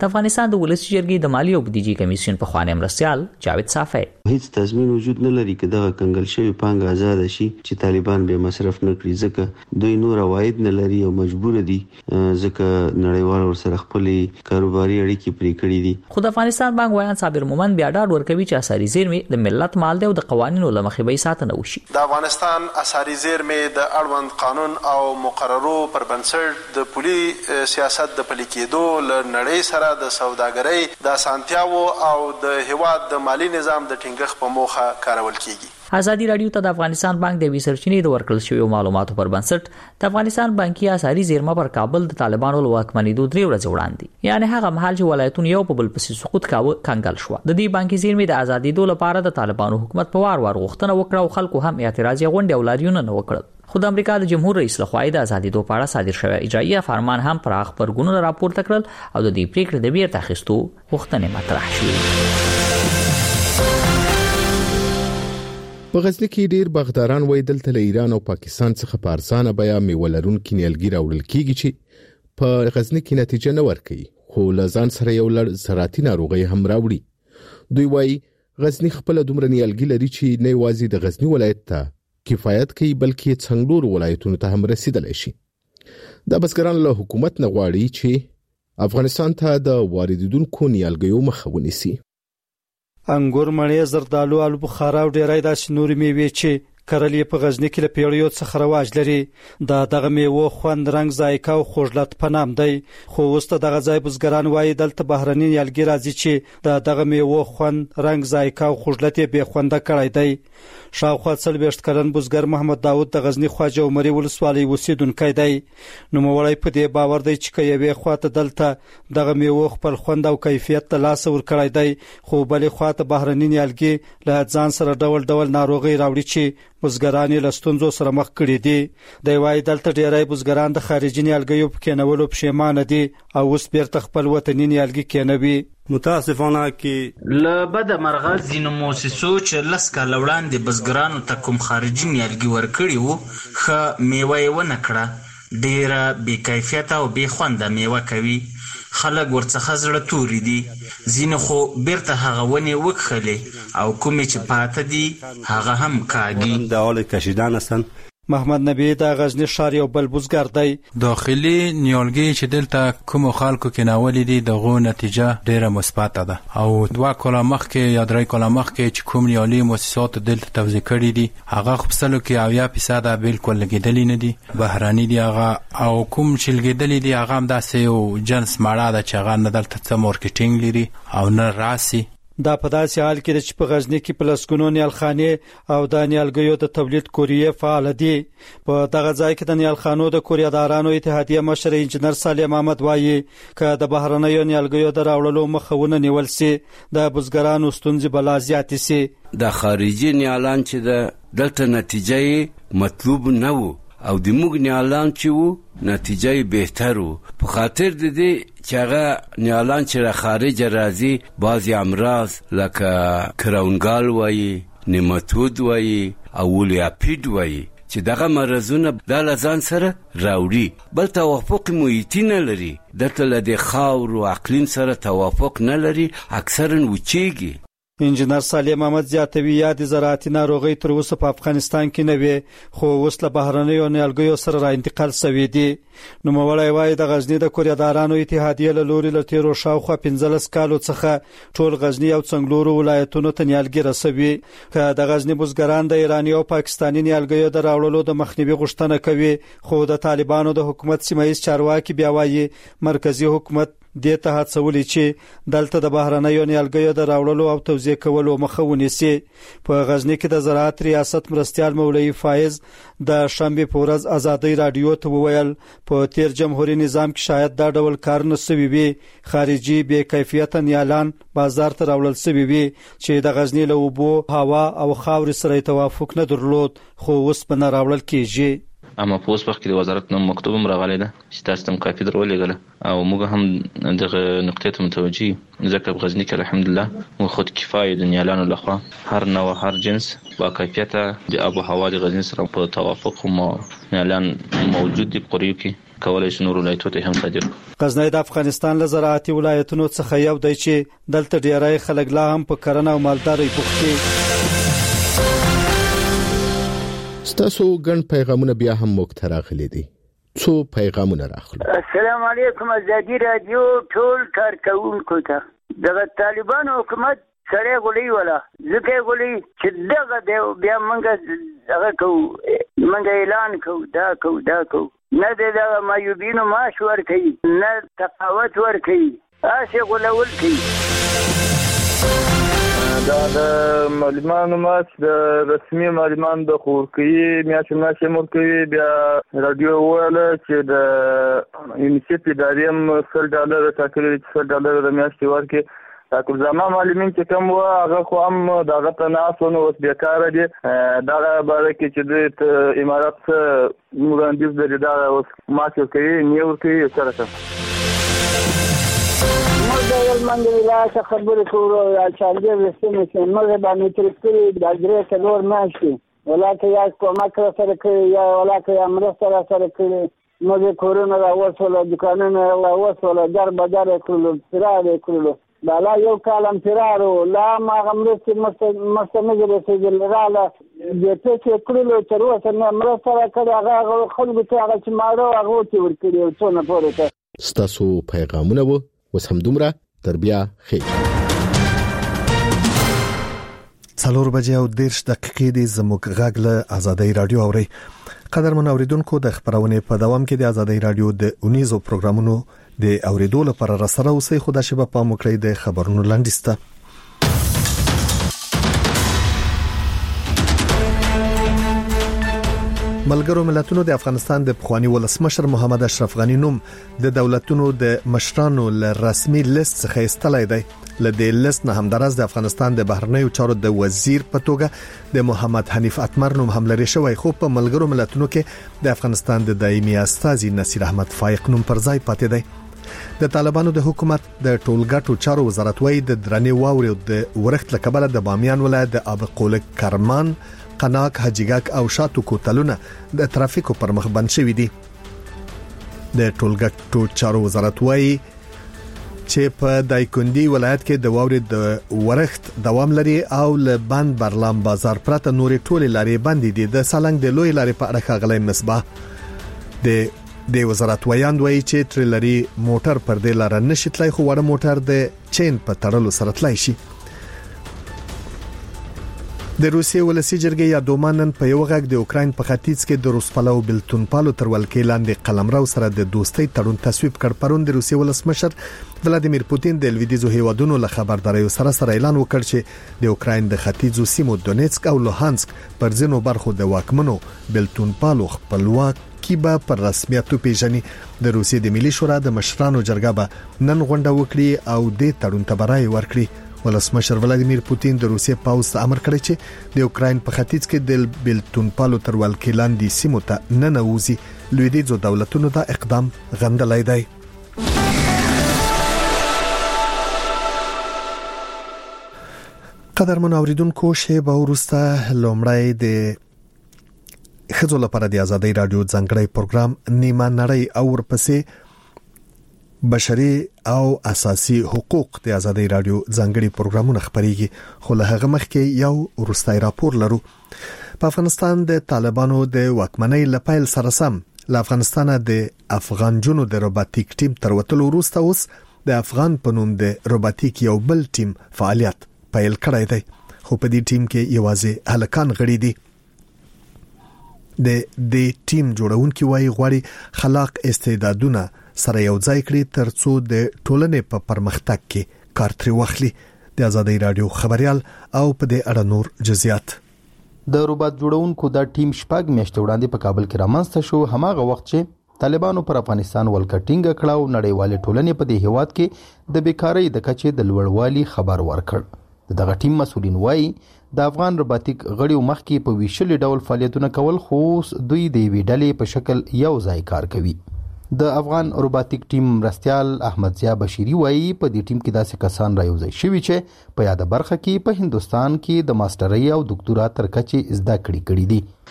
د افغانستان د ولسی جرګې د مالی او بودیجې کمیسیون په خوانی مرستيال جاوید صافی هیڅ تضمین وجود نه لري چې دغه کنګل شوی پانګه آزاد شي چې طالبان به مصرف نه کړي ځکه دوی نور عواید نه لري او مجبور دي ځکه نړیوال ورسره خپل کاروباري اړیکې پرې کړې دي. خو د افغانستان بانک وایان صابر مومن بیا ډاډ ورکوي چې اساري زیرمې د ملت مال دی او د قوانینو له مخې به ساتنه وشي. د افغانستان اساري زیرمې د اړوند قانون او مقررو پر بنسټ د پولي سیاست د پلي کېدو له نړۍ سره د سوداګرۍ د اسانتیاو او د هیواد د مالی نظام د ټینګښت په موخه کارول کیږي. ازادي رادیو ته د افغانستان بانک د ویسرچینې د ورکړل شویو معلوماتو پر بنسټ د افغانستان بانکي اساري زیرمه پر کابل د طالبانو له واکمنېدو 3 ورځې وړاندې یعنی هغه مهال چې ولایتونه یو په بل پسې سقوط کاوه کنګل شو. د دې بانکي زیرمې د ازادي دولت لپاره د طالبانو حکومت په وار غوښتنه وکړه او خلکو هم اعتراض غونډې او لاریونونه نه وکړل. خو د امریکا د جمهور رئیس لخوا د ازادي دولت په اړه صادر شوی اجرایي فرمان هم پر خبرګونونو راپورته کړل او د دې پریکړې د بیرته اخیستو غوښتنې مطرح شوې. په غزنی کې ډیر باغداران وای دلته له ایران او پاکستان څخه په ارزانه بیا میولرون کې نیالګي راوړل کیږي چې په غزنی کې نتیجه نه ورکوي خو لزان سره یو لړ زراعتي ناروغي هم راوړي. دوی وای غزنی خپل دومره نیالګي لري چې نه یوازې د غزنی ولایت ته کفایت کوي بلکې څنګلور ولایتونو ته هم رسیدلی شي. د بزګرانو له حکومت نه غواړي چې افغانستان ته د واردېدونکو نیالګیو مخه ونیسي. انګور، مڼې، زردالو، آلو بخارا او ډیری داسې نورې میوې چې کرلې په غزنی کې له پیړیو څخه رواج لري. دغه میوه خوند، رنګ، ذایقه او خوږلت په نام دی. خو اوس دغه ځای بزګران وایي دلته بهرني نیالګي راځي چې دغه میوه خوند، رنګ، ذایقه او خوږلت یې بې خونده کړی دی. شاوخوا 40 کلن بزګر محمد داود د غزنی خواجه عمري ولسوالۍ اوسیدونکی دی. نوموړی په دې باور دی چې یوې خواته دلته دغه میوه خپل خوند او کیفیت ته لاس ورکړی دی خو بلې خواته بهرني نیالګي له ځان سره ډول ډول ناروغي راوړي چې بزګران له ستونزو سره مخ کړي دي. د وای دلته ډیری بزګران د خارجي نیالګیو په کېنولو پښیمانه دي او اوس بیرته خپل وطني نیالګي کېنوي. متاسفانه کې له بد مرغه ځینو موسسو چې لسکه لوړاندې بزګرانو ته کوم خارجي نیالګي ورکړي وو ښه میوه یې ونه کړه. ډیره بې کیفیته او بې خونده میوه کوي. خلک ورڅخه زړه توري دي. ځینې خو بیرته هغه ونې وکښلې او کومې چې پاته دي هغه هم کاږي. د حال کشیدن هستن. محمد نبی د غزنی ښار یو بل بزګر دی. داخلي نیالګي چې دلته کوم خلکو کې ناولې دي دغه نتیجه ډیره مثبت ده او 2 کاله مخکې یا 3 کاله مخکې چې کوم نیالي مؤسسات دلته توزیع کړي دي هغه خپل کې 80% بالکل لګیدلې نه دي. بهراني دي هغه او کوم چې لګیدلې دي هغه هم داسې یو جنس ماړه ده چې هغه نه دلته څه مارکیټینګ لري او نه راسي. دا په داسې حال کې چې په غزنی کې پلسکونو نیالخانې او د نیالګیو د تولید کوریې فعال دي. په دغه ځای کې د نیالخانو د کوریادارانو اتحادیه مشر انجنیر سالم احمد وایي چې د بهرنیو نیالګیو د راوړلو مخاونه نیول سي د بزګرانو ستونزې بلا زیات سي. د خارجي نیالان چې دلته نتیجه مطلوب نه وو او د موږ نیالان چې وو نتیجه بهتر وو په خاطر د دې چې هغه نیالان چې را خارج راځي بعضی امراض لکه کرونګال وایي، نیماتود وایي او ولیاپید وایي چې دغه مرزونه د لزان سره راوړي. بل توافق محیطي نه لري. دلته له د خاور او اقلیم سره توافق نه لري اکثرا وچیږي. انجنیر سالم احمد زیاتوي یاد زراعتي ناروغي تر اوسه په افغانستان کې نه وي خو اوس له بهرنیو نیالګیو سره را انتقال شوی دی. نوموړی وایي د غزنی د کوریادارانو اتحادیه له لوري له تیرو شاوخوا 15 کالو څخه ټول غزنی او څنګلورو ولایتونو ته نیالګي رسوي. که د غزنی بزګران د ایرانی او پاکستاني نیالګیو د راوړلو د مخنیوي غوښتنه کوي خو د طالبانو د حکومت سیمایي چارواکي بیا وایي مرکزی حکومت د ته هڅولې چې دلته د بهرنیو نیالګیو د راوړلو او توزیع کولو مخه ونیسي. په غزنی کې د زراعت ریاست مرستيال مولوي فایز د شنبه په ورځ ازادي رادیو ته وویل په تیر جمهوریت نظام کې شاید دا ډول کار نه سوي وي. خارجي بې کیفیت نیالان بازار ته راوړل سوي وي چې د غزنی له اوبو، هوا او خاور سره توافق نه درلود خو اوس په نه راوړل کېږي. اما په اوس وخت کې د وزارت نوم مکتوب هم راغلی ده چې تاسو ته کافي درولېږله او موږ هم دغه نقطې ته متوجه یو ځکه په غزني کې الحمدلله موږ خود کفایه د نیالانو لخوا هر نوع هر جنس با کیفیته د آب و هوا د غزني سره په توافق هم نیالان موجود دي په قریو کې کولای شو نور ولایتونو ته هم صادر. غزنی د افغانستان له زراعتي ولایتونو څخه یو دی چې دلته ډیری خلک لا هم په کرنه او مالدارۍ بوخت دي. ستاسو ګڼ پیغامونه بیا هم موږ ته راغلي دي. څو پیغامونه راغلي. السلام علیکم ازادي رادیو ټول کارکونکو ته. دغه طالبانو حکومت سره غولي ولا ځکه غولي چې دغه بیا منګه هغه کو منګه اعلان کو دا کو نه دغه مایوبینو معاش ورکړي نه تفاوت ورکړي هغه غولول کوي. دا د معلوماتو ماس د رسمي معلوماتو د خورکي میاشتې مرکوي بیا رادیو ویل چې د یونیسف ادارې $100 ټاکلي $100 د میاشتې ورکړي. تاکو زما معلومین چې کوم هغه خو هم دغه تناسونه اوس بیکاره دي. دغه باره کې چې د امارات مهندس د دا اوس ماته کوي نیو کوي سره څه موږ منګي لا څه خبرې کوو چې دې رسمي چې موږ باندې ترکري د درې کلور ماشي ولکه یا کومک سره کوي یا ولکه امر سره کوي. موږ کورونه راوځول دکانونه راوځول در بازار کولو فرار کولو بالا یو کالم فرارو لا ما غمرت مستمر رسیدل رااله د څه کړلو تر اوسه نه امر سره کړی هغه خلکو ته هغه چې مارو هغه ته ورکړي څو نه پورته. ستاسو پیغامونه وو وس هم دومره تربیه خیر. 4 بجې او 10 دقیقې د زموږ غږ له آزادۍ رادیو اوري. قدرمن اوریدونکو د خبرونه په دوام کې د آزادۍ رادیو د 19 پروګرامونو د اوریدو لپاره را سره اوسئ. خدا شپه په مکړی د خبرونو لاندسته. ملګرو ملتونو د افغانستان د پخوانی ولسمشر محمد اشرف غنی نوم د دولتونو د مشرانو ل رسمي لیست څخه ایستلای دی. لدې لیست نه همدارس د افغانستان د بهرنیو چارو د وزیر په توګه د محمد حنیف اتمر نوم هم لري شوی. خو په ملګرو ملتونو کې د افغانستان د دایمي استازي نصیر احمد فایق نوم پر ځای پاتې دی. د طالبانو د حکومت د ټولګټو چارو وزارت وایي د درنې واوري د ورښت لکبل د بامیان ولایت د اب قولک کرمان قناق حجیګک او شاتو کوتلونه د ترافیکو پر مخ بند شوي دي. د ټولګټو چارو وزارت وایي چې په دایکندي ولایت کې د واوري د ورښت دوام لري او له بند برلام بازار پرته نورې ټولې لارې بندې دي. د سالنګ د لوی لارې په اړه ښاغلی مصباح د وزارت ویاند وایي چې ټریلري موټر پر دې لار نشي تلای خو وړ موټر د چین په تړلو سره تلای شي. د روسیې ولسی جرګې یا دومانن په یو غږ د اوکراین په ختیځ کې د روسپالو بلتون پالو تر ولکې لاندې قلمرو سره د دوستۍ تړون تصویب کړ. پرون د روسیې ولسمشر ولادیمیر پوتین د لویدیزو هیوادونو له خبرداري سره اعلان وکړ چې د اوکراین د ختیځو سیمو دونیتسک او لوهانسک پر ځینو برخو د واکمنو بلتون پالو خپلواک کیبه پر رسمیت پیژني. د روسیې د ملي شورا د مشرانو جرګه به نن غونډه وکړي او د تړون ته برای ورکړي. ولسمشر ولادیمیر پوتین د روسیې پاوز امر کړی چې د اوکراین په ختیځ کې د بلتون پالو تر ولکې لاندې سیمو ته نه نوځي. لویدیځو دولتونو دا اقدام غندلای دی. قدرمن اوریدونکو شیبه وروسته لومړی د خځو لپاره د آزادۍ رادیو ځانګړی پروګرام نیمه نړۍ او ورپسې بشري او اساسي حقوق د آزادۍ رادیو ځانګړي پروګرامونه خبريږي. خو له هغه مخکې یو وروستای راپور لرو. په افغانستان د طالبانو د واکمنۍ لپاره سره سم له افغانستان د افغان جنو د روباتیک ټیم تر وټلو وروسته اوس د افغان په نوم د روباتیک یو بل ټیم فعالیت پیل کړی دی. خو په دې ټیم کې یوازې هلکان غړي دي. د ټیم جوړونکي وايي غواړي خلاق استعدادونه سره یو ځای کړي ترڅو د ټولنې په پرمختګ کې کار ترې واخلي. د آزادۍ رادیو خبريال او په دې اړه نور جزئیات. د روبات جوړونکو د ټیم شپږ میاشتې وړاندې په کابل کې رامنځته شو. هماغه وخت چې طالبانو پر افغانستان ولکټینګ کړه او نړیوال ټولنې په دې هیواد کې د بیکاری د کچې د لوړوالي خبر ورکړ. دغه ټیم مسؤلین وایي د افغان روباتیک غړیو مخکې په ویشل ډول فعالیتونه کول خو دوی د وی ډلې په شکل یو ځای کار کوي. د افغان روباتیک ټیم مرستیال احمد ضیا بشيري وایي په دې ټیم کې داسې کسان رايوځي شوي چې په یاده برخه کې په هندستان کې د ماسترۍ او ډاکټرا تر کچې زده کړې کړې دي.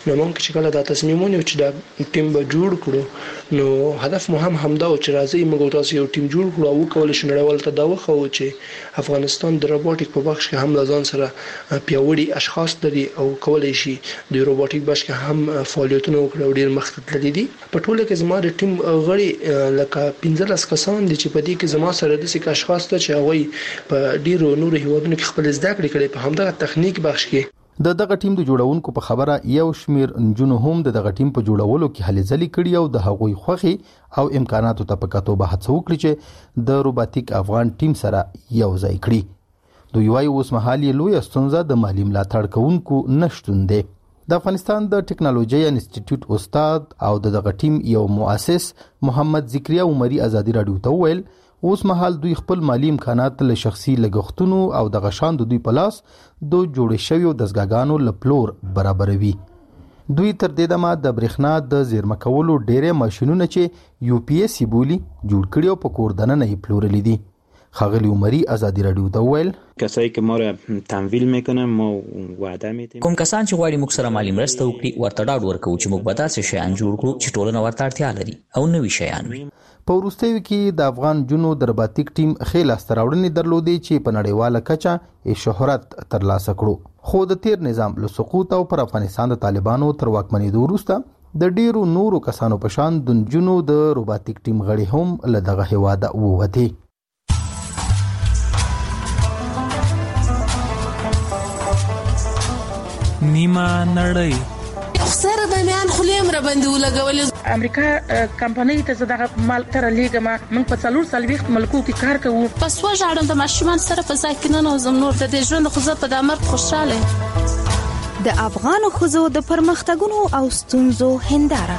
نو موږ چې کله دا تصمیم ونیو چې دا ټیم به جوړ کړو نو هدف مو هم همدا و چې راځي موږ تاسو یو ټیم جوړ کړو او کول شي نړیوال ته دا وخو چې افغانستان د روبوټیک په بخش کې هم لازم سره پیاوړي اشخاص لري او کولای شي د روبوټیک بخش کې هم فعالیتونه وکړي او ډیر مخکې تللي دي په ټوله کې زما د ټیم غړي لکه 15 کسان دي چې په دې کې زما سره د څه اشخاص ته چې هغه په ډیرو نورو هیوادونو کې خپل زده کړې کړي په همدغه تخنیک بخش کې دغه ټیم د جوړونکو په خبره یو شمیر نجونو هم دغه ټیم په جوړولو کې هلې ځلې کړي او د هغوی خوخي او امکاناتو ته په کتو به هڅه وکړي چې د روبوټیک افغان ټیم سره یو ځای کړي. دوی وايي اوس مهال یې لوی ستونزه د مالی ملاتړ کوونکو نشټون دی. د افغانستان د ټکنالوژي انسټیټیوټ استاد او دغه ټیم یو مؤسس محمد ذکریا عمری ازادي رادیو ته ویل اوس مهال دوی خپل مالی امکانات له شخصي لګښتونو او د غشان د دوی په لاس د جوړ شویو دزګاګانو لپلور برابروي. دوی تر دې دمه د برېښنا د زیرمه کولو ډېرې ماشينونه چې UPS بولی جوړ کړي او په کور دننه یې پلورلي دي. خاغلی عمری ازادي رادیو ته ویل کسایی که ما را تمویل میکنن ما وعده میدیم کوم کسان چې غواړي موږ سره مالی مرسته وکړي ورته ډاډ ورکوو چې موږ به داسې شیان جوړ کړو چې ټولنه ورته اړتیا لري او نوي شیان وي. په وروستیو کې د افغان جنو د روبوټیک ټیم خېل استراوړنې درلودې چې په نړیواله کچه شهرت ترلاسه کړو خو د تیر نظام له سقوط او پر افغانستان د طالبانو تر واکمنۍ وروسته د ډیرو نورو کسانو په شان د جنو د روبوټیک ټیم غړي هم له دغه هیواده ووتي. نیمه نړۍ سره د میان خلیم را باندې ولګولې امریکا کمپنۍ ته زداغه مال تر لیګه ما موږ په 4 ملکو کې کار کوو پس وژاړم د ماشومان سره په ځای کې نه نوزم نور د دې ژوند خو زه په دامر خوشاله د افغان خوځو د پرمختګونو او ستونزو هنداره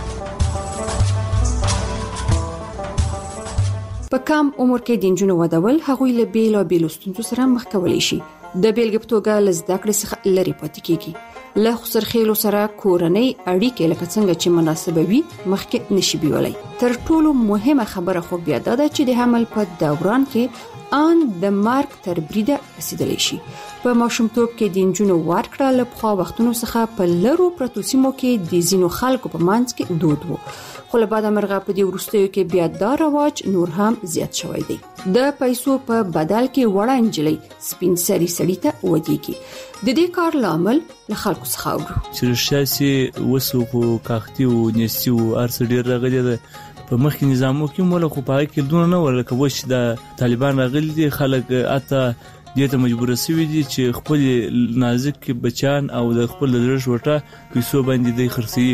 په کم عمر کې د انجونو ودول هغوی له بیلو ستونزو سره مخ کولی شي د بیلګې په توګه لزده کړې څخه لري پاتې کیږي له خسرخېلو سره کورنۍ اړیکې لکه څنګه چې مناسبه وي مخکې نشي بیولای. تر ټولو مهمه خبره خو بیا دا ده چې د حمل په دوران کې ان د مارک تر بریده رسیدلی شي. په ماشومتوب کې د انجونو ورکړه له پخوا وختونو څخه په لرو پرتو سیمو کې د زینو خلکو په منځ کې دود وو خو له بعد مرغه په دې وروستیو کې بیا دا رواج نور هم زیات شوی دی. د پیسو په بدل کې وړه انجلۍ سپین سری سړی ته ودیږي. د دې کار لامل له خلکو څخه اورو چې شاسي وسوکو کاختي او نسیو ارس ډیر راغلي ده په مخکې نظامو کې مولا خو پای کې دونه نه ورکه وش د طالبان راغلي دي خلک اته دې ته مجبور شوي دي چې خپل نازک بچان او د خپل درش وټه پیسو باندې د خرڅي.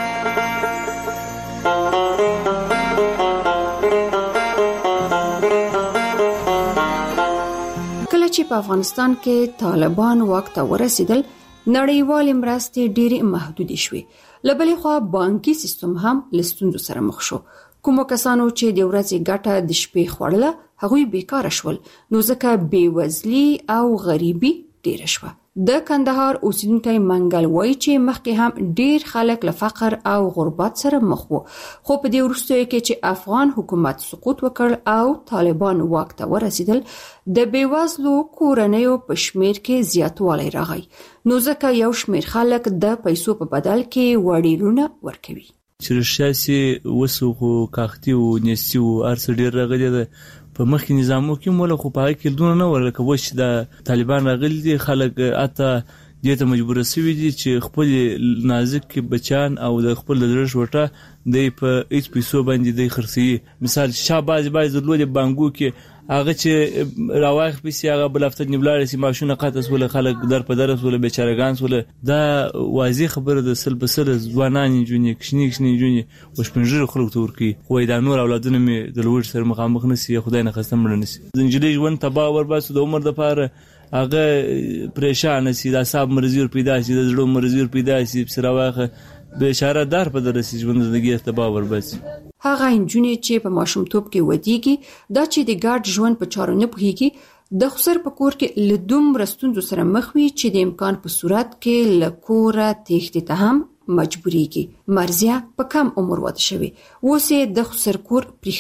چې په افغانستان کې طالبان واک ته ورسېدل نړیوال مرستې ډېرې محدودې شوې. له بلې خوا بانکي سیستم هم له ستونزو سره مخ شو. کومو کسانو چې د ورځې ګټه د شپې خوړله هغوی بیکاره شول نو ځکه بېوزلي او غریبي ډېره شوه. د کندهار اوسیدونکي منګل وایي چې مخکې هم ډېر خلک له فقر او غربت سره مخ وو خو په دې وروستیو کې چې افغان حکومت سقوط وکړ او طالبان واک ته ورسېدل د بېوزلو کورنیو په شمیر کې زیاتوالی راغی نو ځکه یو شمیر خلک د پیسو په بدل کې وړیرونه ورکوي. چې شاسي وسوکو کاختي او نسیو ارس ډیر راغلي ده په مخکې نظامو کې مولا خو پای کې دونه نه ورکه وش د طالبان راغلي دي خلک اته دې ته مجبور شوي دي چې خپل نازک بچان او د خپل درش وټه د په هیڅ پیسو باندې د خرڅي. مثال شاباز درلود بانګو کې هغه چې راوخ پیسې هغه بلافته نیولار سي ماشونه قاطس ول خلک در په درس ول بیچارهګان ول دا واضح خبره د سل بسل ځوانان جونې کښنی جونې وشپنجر خلک تور کی خو دا نور اولادونه می د لوړ سره مخامخ نسی خدای نه خستم نسی زنجلې ژوند تبا ور باسو د عمر د پاره هغه پریشان سي دا صاحب مرزي پیدا سي د زړه مرزي پیدا سي سره واخه بشاره دار په درسي ژوند زندگی تبا ور باسي. هغه انجونې چې په ماشومتوب کې ودیږي دا چې د ګډ ژوند په چارو نه پوهیږي د خسر په کور کې له دومره ستونزو سره مخ وي چې د امکان په صورت کې له کوره تېښتې ته هم مجبورېږي. مرزیه په کم عمر واده شوې اوس یې د خسر کور پریښی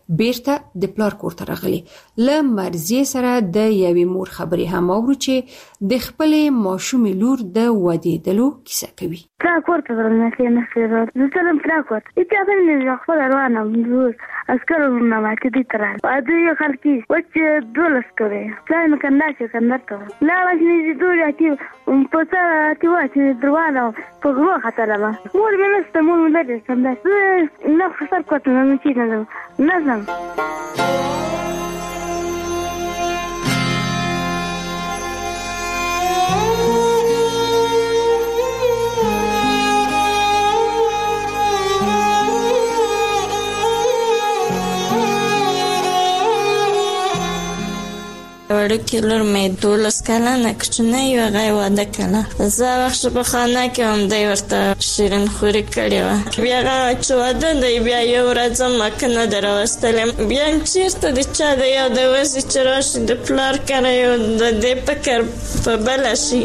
بیرته د پلار کور ته راغلی. له مرزي سره د یوې مور خبرې هم اورو چې د خپلې ماشومې لور د ودېدلو کیسه کوي. پلار کور ته ورنه کېناستې، زه تلم پلار کور ته. هېچا هم نه خپله روانه وم، عسکرو نه ماتې دوی ته راغلم. دوی یو کال کېږي وچ 12 کړی. پلار مې کندهار کندهار ته لاړه چې نږدې اتي په څه اتي وه چې دروازه په غرو ختله وه. مور مې نشته، مور مې لرې کندهار. زه نه خسر کور ته نه چې نه ځم نه ځم. وړوکې لور مې 12 کلنه کوچنۍ وه، هغه یې واده کړه. زه وخت په خانه کې هم دی ورته شیرین خوري کړې وه. بیا هغه چې واده دی بیا یو ورځ مکه نه ده راوستلې. بیا چېرته د چا د یو د وزي چې راشي د پلار کره یو د دې فکر په بله شي.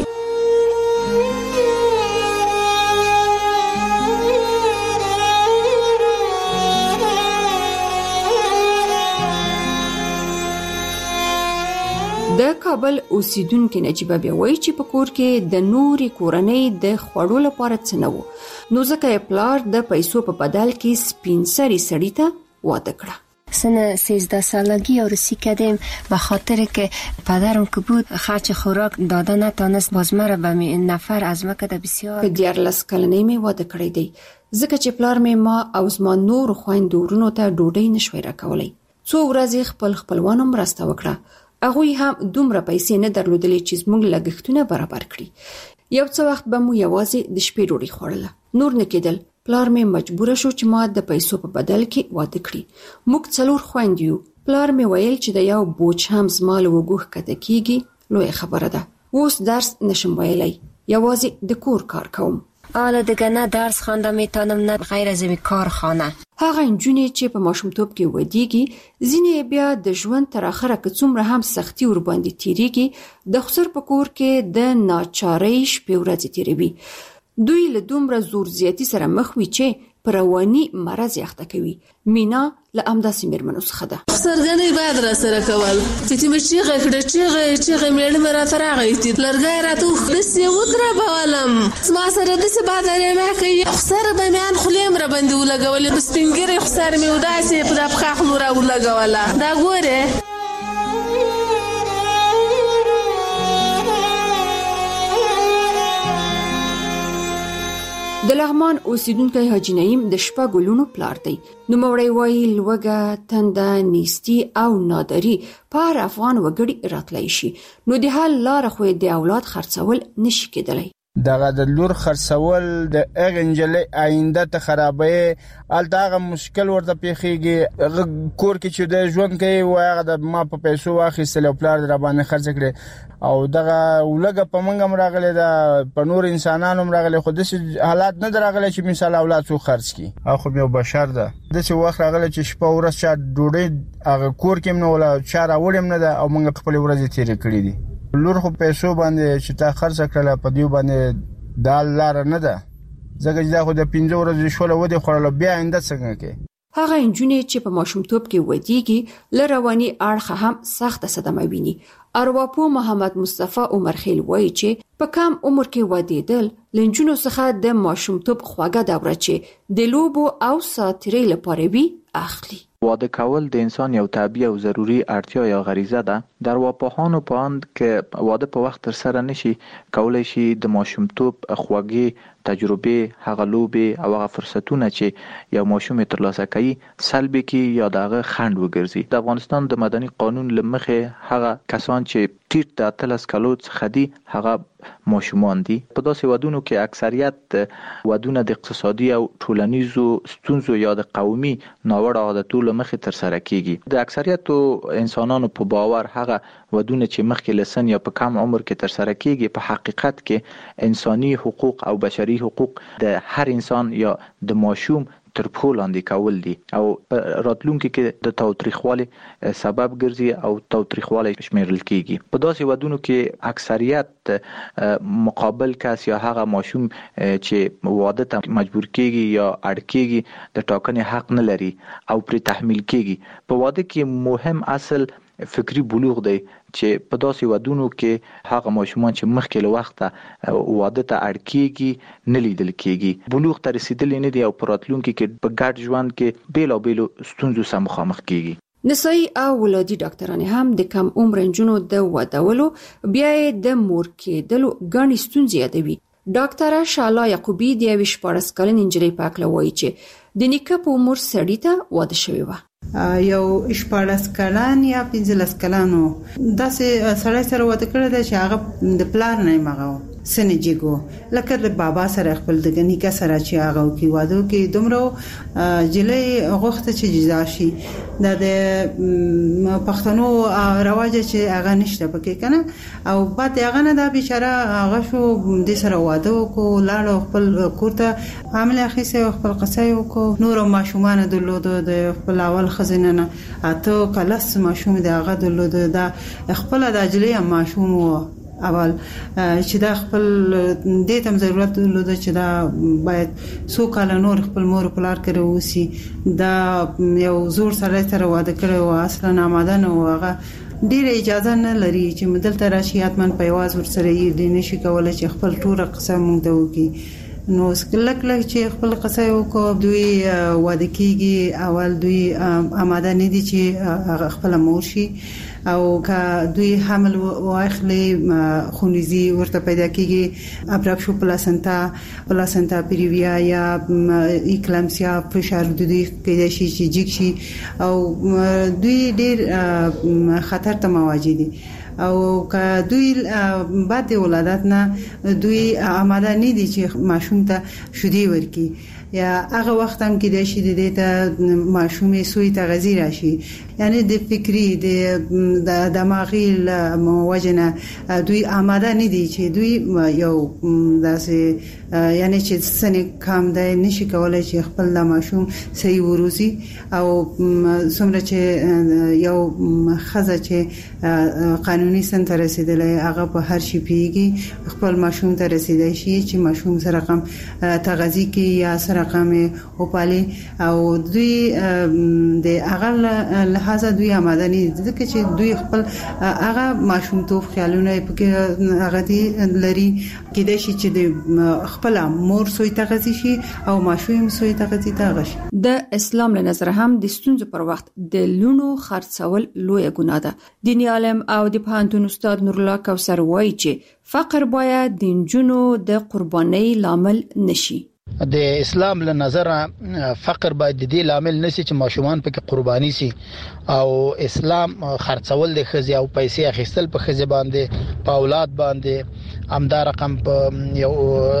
د کابل اوسیدونکو نجیبه بیا وایي چې په کور کې د نوري کورنۍ د خوړو لپاره څه نه وو، نو ځکه یې پلار د پیسو په بدل کې سپین سری سړی ته واده کړه. سن 13 سالگی عروسی کردیم به خاطر که پدرم که بود خرچ خوراک داده نتانست، باز مرا به نفر از ما کده بسیار. په 14 کلنۍ مې واده کړی دی ځکه چې پلار مې ما او زما نور خویندو ورونو ته ډوډۍ نشوي راکولی. څو ورځې خپل خپلوانو مرسته وکړه. هغوی هم دومره پیسې نه درلودلې چې زموږ لګښتونه برابر کړي. یو څه وخت به مو یوازې د شپې ډوډۍ خوړله، نور نه کېدل. پلار مې مجبور شو چې ما د پیسو په بدل کې واده کړي. موږ 4 خویندې یو. پلار مې ویل چې د یو بوج هم زما له وږو ښکته کېږي لویه خبره ده. اوس درس نشم ویلی، یوازې د کور کار کوم. حالا دیگه نه درس خوانده میتونم نه غیر از این کارخانه. هغه نجونې چې په ماشومتوب کې ودیږي ځینې بیا د ژوند تر اخره که څومره هم سختي ور باندې تیریږي د خسر په کور کې د ناچارۍ شپې ورځې تیروي. دوی له دومره زور زیاتی سره مخ وي چې پر رواني مرض یخته کوي. مینا له همداسې میرمنو څخه ده. سرګنې باید را سره کول چې تیمه چیغه کړه چیغه میړه مې را تراغی چې لرګای راته خلصې ودره بولم زما سره داسې بادرې ما کوي خسر به میان خلیم را باندې ولګولې په سپینګرې خسر مې وداسې په دپخه خلو را ولګوله. دا ګورې د لغمان اوسیدونکی حاجی نعیم د شپږ لونو پلار دی. نوموړی وایي لوږه، تنده، نیستي او ناداري په هر افغان وګړي راتلی شي، نو د حل لاره خو د اولاد خرڅول نشي کېدلی. دغه د لور خرڅول د هغې نجلۍ آینده ته خرابوي. هلته هغه مشکل ورته پیښیږي. هغه کور کې چې د ژوند کوي وایي هغه د ما په پیسو واخیستل او پلار در باندې خرڅ کړي او دغه ولګه په موږ هم راغلی ده، په نور انسانانو هم راغلی، خو داسې حالات نه ده راغلی چې مثال اولاد څوک خرڅ کړي. او خو یو بشر ده، داسې وخت راغلی چې شپه ورځ چا ډوډۍ هغه کور کې هم نه ولا چا راوړې هم نه ده او موږ خپلې ورځې تېرې کړي دي. لور خو پیسو باندې چې تا خرڅ کړله په دیو باندې دا لاره نه ده، ځکه چې دا خو د 15 ورځې شوله ودې خوړله بیا آینده څنګه کوي. هغه نجونې چې په ماشومتوب کې ودیږي له رواني اړخه هم سخته صدمه ویني. ارواپوه محمد مصطفی عمرخیل وایي چې په کم عمر کې ودېدل له نجونو څخه د ماشومتوب خواږه دوره چې د لوبو او ساتیرۍ لپاره وي اخلي. واده کول د انسان یو طبیعي او ضروری اړتیا یا غریزه ده. در ارواپوهانو په اند که واده په وخت تر سره نشي کولای شي د ماشومتوب خوږې تجربه، هغه لوبې او هغه فرصتونه چې یو ماشوم ترلاسه کوي سلبي کی یا دغه خند وګرځي. د افغانستان د مدني قانون لمخه هغه کسان چې ټیټ د 13 کالو څخه دي هغه ماشومان دي. په داسې ودونو کې اکثریت ودونه د اقتصادي او ټولنیزو ستونزو یا د قومي ناوړه عادتونو لمخه تر سره کیږي. د اکثریت انسانانو په باور هغه ودونه چې مخکې لسن یا په کم عمر کې تر سره کیږي په حقیقت کې انساني حقوق او بشري حقوق د هر انسان یا د ماشوم تر پښو لاندې کول دي او راتلونکي کې د تاوتریخوالي سبب ګرځي او تاوتریخوالي شمیرل کیږي. په داسې ودونو کې اکثریت مقابل کس یا هغه ماشوم چې واده ته مجبور کیږي یا اړ کیږي د ټاکنې حق نه لري او پر تحمیل کیږي. په واده کې مهم اصل فکری بلوغ دی چې په داسې ودونو کې هغه ماشومان چې مخکې له وخته واده ته اړ کیږي نه لیدل کیږي. بلوغ ته رسیدل نه دي او په راتلونکي کې په ګډ ژوند کې بیلابیلو ستونزو سره مخامخ کیږي. نسایي او ولادي ډاکټرانې هم د کم عمر نجونو د ودولو بیا د مور کېدلو غني ستونزې یادوي. ډاکټره شالا یعقوبی د 14 کلن نجلۍ په اړه وایي چې د نیکه په عمر سړی ته واده شوی و. یو 14 کلن یا 15 کلن داسې سړی سره واده کړی دی چې هغه د پلان نه مغاو سنجیګو لکه د بابا سره خپل د نیکه سره چې هغه کی واده کې دومره جلې غوښته چې جدا شي د پښتنو رواج چې هغه نشته پکې کنه او بعد هغه نه دا بیچاره هغه شو د سره واده کو لاړ خپل کوته عامل اخیسه خپل قصې کو نور ماشومان درلود د خپل اول خزینه نه اته کلاس ماشوم د هغه درلود دا خپل د اجلې ماشوم اول چې دا خپل د تم ضرورت درلود چې دا باید سو کال نور خپل مور پلار کړو وسی دا یو زور سره واده کړو اصلا آماده نه وغه ډیر اجازه نه لري چې مدل تر راشياتمن پیواز ور سره یې نشي کولای چې خپل ټول قسم مونږ ته وکي. نو سکلک چې خپل قصه وکړو دوی واده کیږي اول دوی آماده نه دي چې خپل مور شي او که دوی حمل واخلي خونریزي ورته پیدا کیږي ابراب شو پلاسنتا پیریویا یا ایکلامسیا فشار دوی کېدای شي چې جګ شي او دوی ډیر خطر ته مواجه دي او که دوی بعد ولادت نه دوی آماده نه دي چې ماشوم ته شودي ورکي یا هغه وخت هم کې د شي د ماشومې سوی تغذیه راشي یعنی د فکری د دماغي موجنه دوی آماده نه دي چې دوی یو داسې یعنی چې سنې کام دی نشي کولای چې خپل د ماشوم صحیح وروزي او څومره چې یو خزه چې قانوني سن ته رسیدلې هغه په هر شي پیږي خپل ماشوم ته رسیدای شي چې ماشوم سره کوم تغذیه کې یا سره رقم او پالي او دوی د اغل لحاظه دوی آماده نه ځکه چې دوی خپل هغه ماشوم توف خیالونه پکې هغه دي لري کېدای شي چې د خپل مور سوی تغذیه شي او ماشوم سوی تغذیه تاغش. د اسلام له نظر هم د ستونزو پر وخت د لونو خرڅول لوی ګناه ده. دیني عالم او د پوهنتون استاد نور الله کوثر وایي چې فقر باید د نجونو د قربانۍ لامل نشي. د اسلام له نظر فقر باید د دې لامل نشي چې ماشومان پکې قرباني سي او اسلام خرڅول د خزي او پیسې اخیستل په خزي باندې په اولاد باندې همدا رقم په یو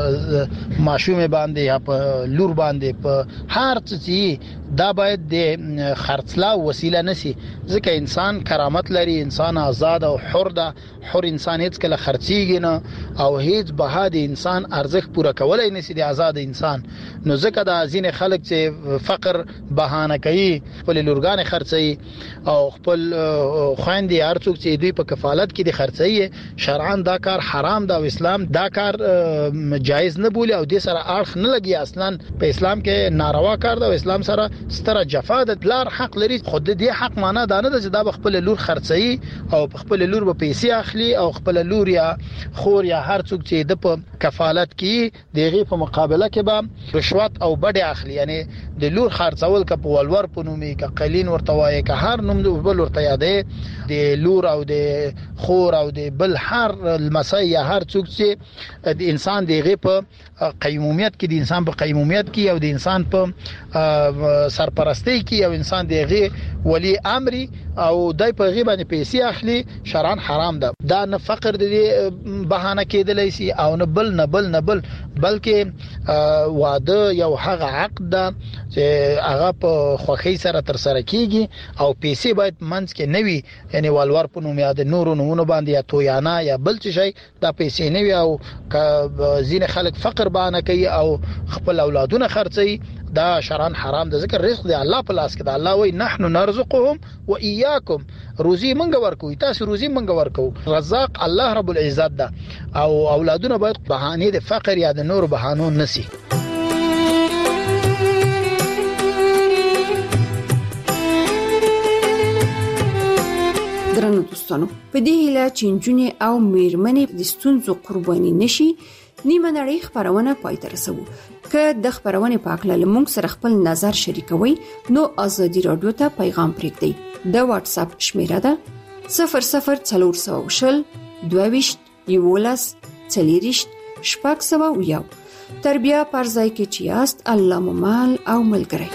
ماشوم باندې یا په لور باندې په هر څه دا باید د خرڅلا وسیله نشي ځکه انسان کرامت لري انسان آزاد او حر ده حر انسان هیڅ کله خرڅيږي نه او هیڅ بها د انسان ارزښت پوره کولای نشي د آزاد انسان نو ځکه د ازین خلک چې فقر بهانه کوي خپل لورګان خرڅي او خپل خويندې هر څوک چې دوی په کفالت کې د خرڅي شرعاً دا کار حرام ده او اسلام دا کار جایز نه بولي او د سره اړخ نه لګي اصلا په اسلام کې ناروا کار ده او اسلام سره ستره جفا ده. لار حق لري خود دې حق معنا دا نه ده چې دا خپل لور خرڅي او خپل لور په پیسې اخلي او خپل لور یا خور یا هر څوک چې د په کفالت کې دغه په مقابله کې به رشوت او بډې اخلي یعنی د لور خرڅول ک په ولور په نومي ک قلین ورته وایي ک هر نوم د بل ورته یادې د لور او د خور او د بل هر المسای یا هر څوک چې د انسان دغه په قیمومیت کې د انسان په قیمومیت کې او د انسان په سرپرستی کې او انسان دغه ولی امر او دای په غیبه نه پیسې اخلي شرعاً حرام ده. دا نه فقر د بهانه کېدلای شي او نه بل بلکې واده یو هغه عقد ده چې هغه په خوخي سره تر سره کیږي او پیسې باید منځ کې نوي یعنی والور په نوم یاد نورو نمونه باندې یا تویانا یا بل څه شي دا پیسې نوي او ځینې خلک فقر باندې کوي او خپل اولادونه خرڅي دا شرعاً حرام ده ذکر رزق دی الله په لاس کې ده الله وای نحنو نرزقهم و اياكم روزي منګ ورکوي تاسو روزي منګ ورکو رزاق الله رب العزت ده او اولادونه باید بهانه د فقر یا د نور بهانو نسی درنو دوستانو په دې هیله چې نجونې او میرمنې د ستونزو قرباني نشي نیمه نړۍ خبرونه پای ته رسو که د خبرونه په اړه لمونږ سره خپل نظر شریکوي نو ازادي رادیو ته پیغام پرېږدئ د واتس اپ شمیره ده 0040 22 11 40 شپږ تربیه پر ځای کې چې یاست الله ممال او ملګری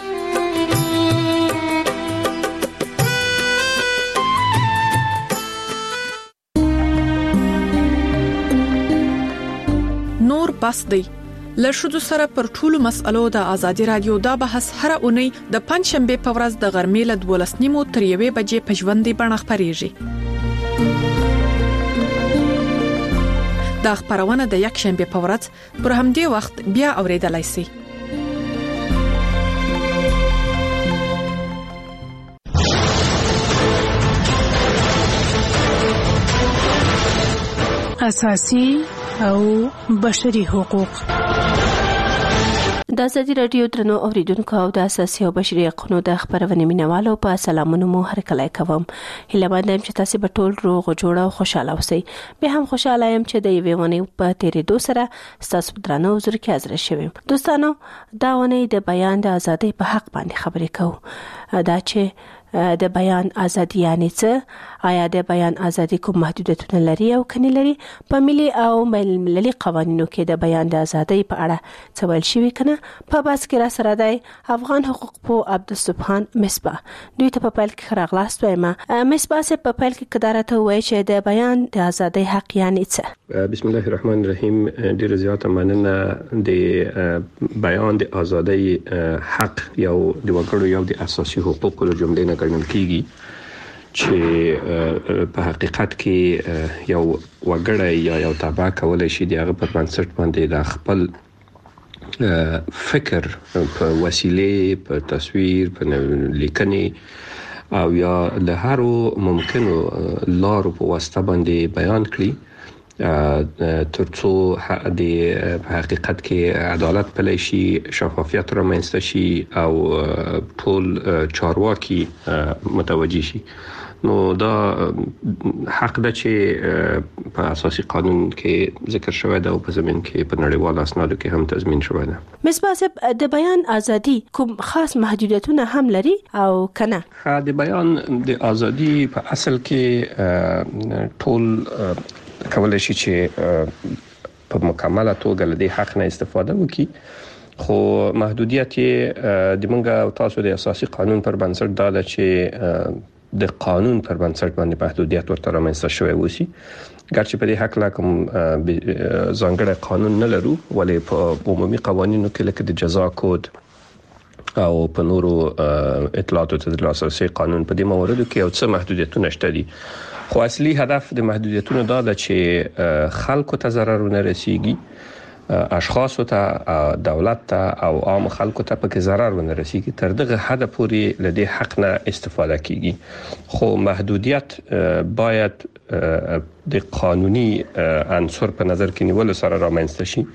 نور بس دی لشدو سره پر ټولو مسألو د ازادي رادیو دا بحث هر اونۍ د پنځشنبه په ورځ د غرمې له 12:30 تر 1 بجې په ژوندۍ بڼه خبريږي دا خبرونه د یک شنبه په ورځ پر همدې وخت بیا اوریدلای شئ اساسي او بشري حقوق د ازادي رادیو ترنو اوریدونکو او د اساسي او بشري حقوقو د خبرونه مینوالو په سلامونو مو هر کله کوم هله باندې چې تاسو په ټول روغ جوړ او خوشاله اوسئ به هم خوشاله يم چې د یوې ونې په تیرې دو سره تاسو درنو زر کې حاضر شوم دوستانو دا ونې د بیان د ازادۍ په حق باندې خبرې کوو دا چې د بیان ازادي یعنی څه آیا د بیان ازادي کوم محدودیتونه لري او کني لري په ملي او بین المللي قوانینو کې د بیان د ازادۍ په اړه څه ویل شوی کنه په باس کې را سره دی افغان حقوق په عبدالسبحان مصباح دوی ته په پیل کې خراغلاست وایم مصباح سه په پیل کې قدرته وایي چې د بیان د ازادۍ حق یعنی څه بسم الله الرحمن الرحیم ډیر زیاته مننه د بیان د ازادۍ حق یو د وګړو یو د اساسي حقوقو له جملې ګڼل کیږي چې په حقیقت کې یو وګړی یا یو تابع کولای شي د هغه پر بنسټ باندې د خپل فکر په وسیله په تصویر په لیکنې او یا له هر ممکنو لارو په واسطه باندې بیان کړي ترڅو د حقیقت کې عدالت پلی شي شفافیت رامنځته شي او ټول چارواکي متوجي شي نو دا حق ده چې په اساسي قانون کې ذکر شوی دی او په زمين کې په نړیوالو اسنادو کې هم تضمین شوی دی مصباح د بیان ازادي کوم خاص محدودیتونه هم لري او کنه د بیان د ازادي په اصل کې ټول کولای شي چې په مکمله توګه له دې حق نه استفاده وکړي خو محدودیت د منګه تاسو د اساسي قانون پر بنسټ دا ده چې د قانون پر بنسټ باندې محدودیت ورته رامنځته شوی وسی ګرچې په دې حق لا کوم ځانګړی قانون نه لرو ولې په عمومي قوانینو کې لکه د جزا کود او په نورو اطلاعاتو ته د لاسرسي قانون په دې مواردو کې یو څه محدودیتونه شته دي خو اصلي هدف د محدودیتونو دا ده چې خلکو ته ضرر نه رسیږي اشخاص ته دولت ته او عام خلکو ته پکې ضرر ونه رسیږي تر دغه حد پورې له دې حق نه استفاده کیږي خو محدودیت باید د قانوني عنصر په نظر کې نیول سره رامنځته شي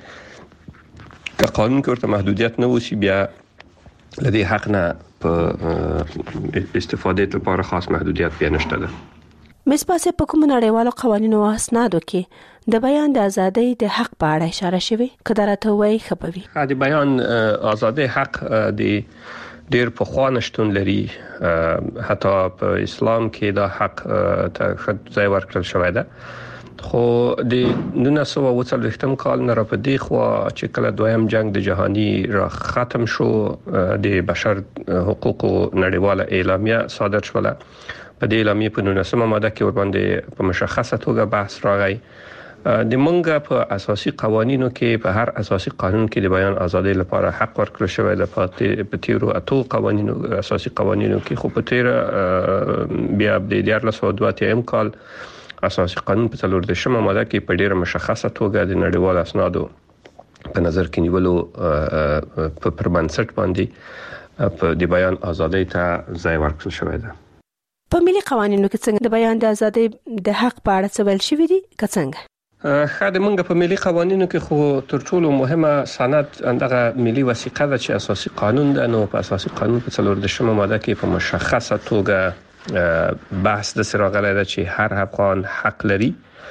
که قانون کې ورته محدودیت نه وسی بیا له دې حق نه په استفاده لپاره خاص محدودیت بیا نشته ده مصباح په کوم نړیوالو قوانینو او اسنادو کې د بیان د ازادۍ د حق په اړه اشاره شوی قدرته وایي خبري د بیان ازادۍ حق د ډیر په خوانشتون لري حتی په اسلام کې دا حق ته ځای ورکړل شوی ده خو د 1940 کال نه را پدې خو چې کله دویم جنگ د جهانی را ختم شو د بشر حقوقو نړیواله اعلامیه صادر شوله په دې اعلامیه په 19 ماده کې ور باندې په مشخصه توګه بحث راغی د منګه په اساسي قوانینو کې په هر اساسي قانون کې د بیان ازادي لپاره حق ورکړل شوی د په تیرو اتو قوانینو اساسي قوانینو کې خو په تیر بیا د 1932 کال اساسي قانون په 14 ماده کې په ډیره مشخصه توګه د نړیوال اسنادو په نظر کې نیولو په پربنسټ باندې په د بیان ازادي ته ځای ورکړل شوی دی. په ملي قوانینو کې څنګه د بیان د ازادي د حق په اړه څه ویل شوی دی څنګه؟ خاطر منګه په ملي قوانینو کې خو تر ټولو مهمه سند اندغه ملي وثیقه ده چې اساسي قانون ده. نو په اساسي قانون په 14 ماده کې په مشخصه توګه بحث د سراغله ده چې هر افغان حق لري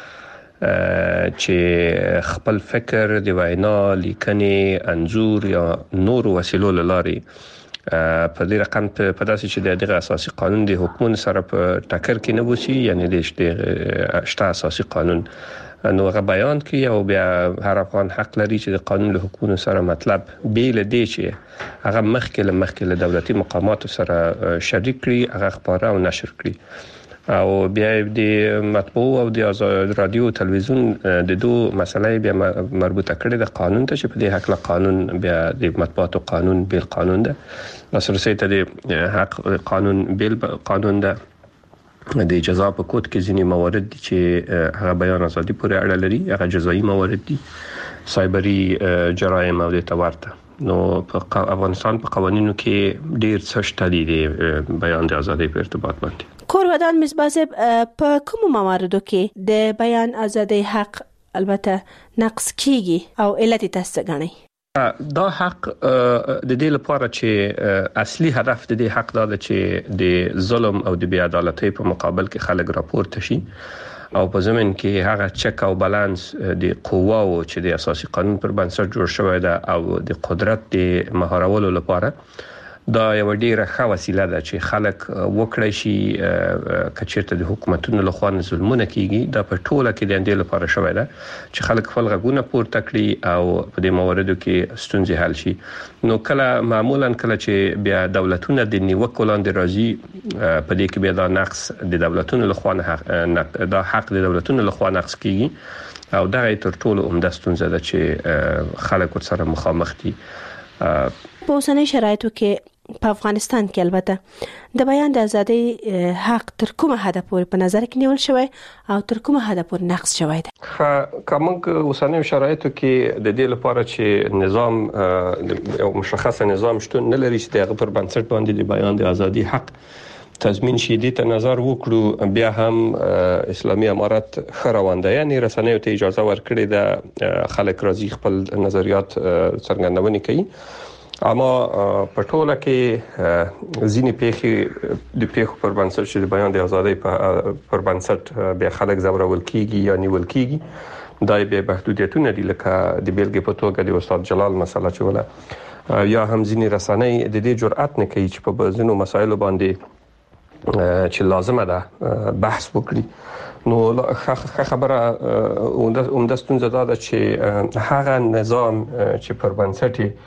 چې خپل فکر د وینا، لیکنې، انځور یا نور وسیلو لاري په دې رقم په داسې چې دغه اساسي قانون د حکومت سره په ټکر کې نه وسی، یعنی د شته اساسي قانون نو هغه بیان کوي او بیا هر افغان حق لري چې د قانون له حکومت سره مطلب بیل دی چې هغه مخکې له دولتي مقامات سره شریک کړي، هغه خبره او نشر کړي او بیا د مطبوع او د رادیو او تلویزیون د دوه مسلې بیا مربوطه کړي د قانون ته چې په دې حق له قانون بیا د مطبوعاتو قانون بیل قانون ده، لاسرسي ته د حق قانون بیل قانون ده. د جزا په کود کې ځینې موارد دي چې هغه بیان ازادي پورې اړه لري، هغه جزایي موارد دي، سایبري جرایم او د تورته. نو په افغانستان په قوانینو کې ډیر څه شته دي د بیان د ازادي په ارتباط باندې. کورودان مصباحب په کوم مواردو کې د بیان ازادي حق البته نقص کیږي او علت تاسو غنئ؟ دا حق د دې لپاره چې اصلي هدف د دې حق دا ده چې د ظلم او د بې عدالتۍ په مقابل کې خلک راپورته شي او په ضمن کې هغه چک او بالانس د قواو چې د اساسي قانون پر بنسټ جوړ شوی ده او د قدرت د مهارولو لپاره دا یو ډیره ښه وسیله ده چې خلک وکړي شي کچېرته د حکومتونو له خوا ظلمونه کیږي. دا په ټوله کې د اندې لپاره شوی ده چې خلک خپل غږونه پورته کړي او په دې مواردو کې ستونزې حل شي. نو معمولا کله چې بیا دولتونه د نیوکو لاندې راځي په دې کې بیا دا نقص د دولتونو له خوا دا حق د دولتونو له خوا نقص کیږي او دا تر ټولو عمده ستونزه ده چې خلک ورسره مخامخ دي. په اوسنۍ شرایطو کې په افغانستان کې البته د بیان د ازادي حق تر کومه حد پورې په نظر کې نیول شوی او تر کومه حد پورې نقص شوی دی؟ کومه اوسنۍ شرایطو کې د دې لپاره چې نظام یو مشخص نظام شتون نه لري چې د پر بنسټ باندې د بیان د ازادي حق تضمین شي، دې ته نظر وکړو بیا هم اسلامي امارت خروانده یعنی رسنیو ته اجازه ورکړي د خلک راځي خپل نظریات څرګندونې کوي. اما په ټوله کې ځینې پیښې د پیښو پر بنسټ چې د بیان د ازادۍ پر بنسټ بیا خلک زورول کیږي یا نیول کیږي، دا به محدودیتونه دي لکه د بیلګې په توګه د استاد جلال مسله چې ولا یا هم ځینې رسنۍ د دې جرأت نه کوي چې په ځینو مسایلو باندې چې لازمه ده بحث وکړي. نو خبره عمده ستونزه ده چې هغه نظام چې پر بنسټ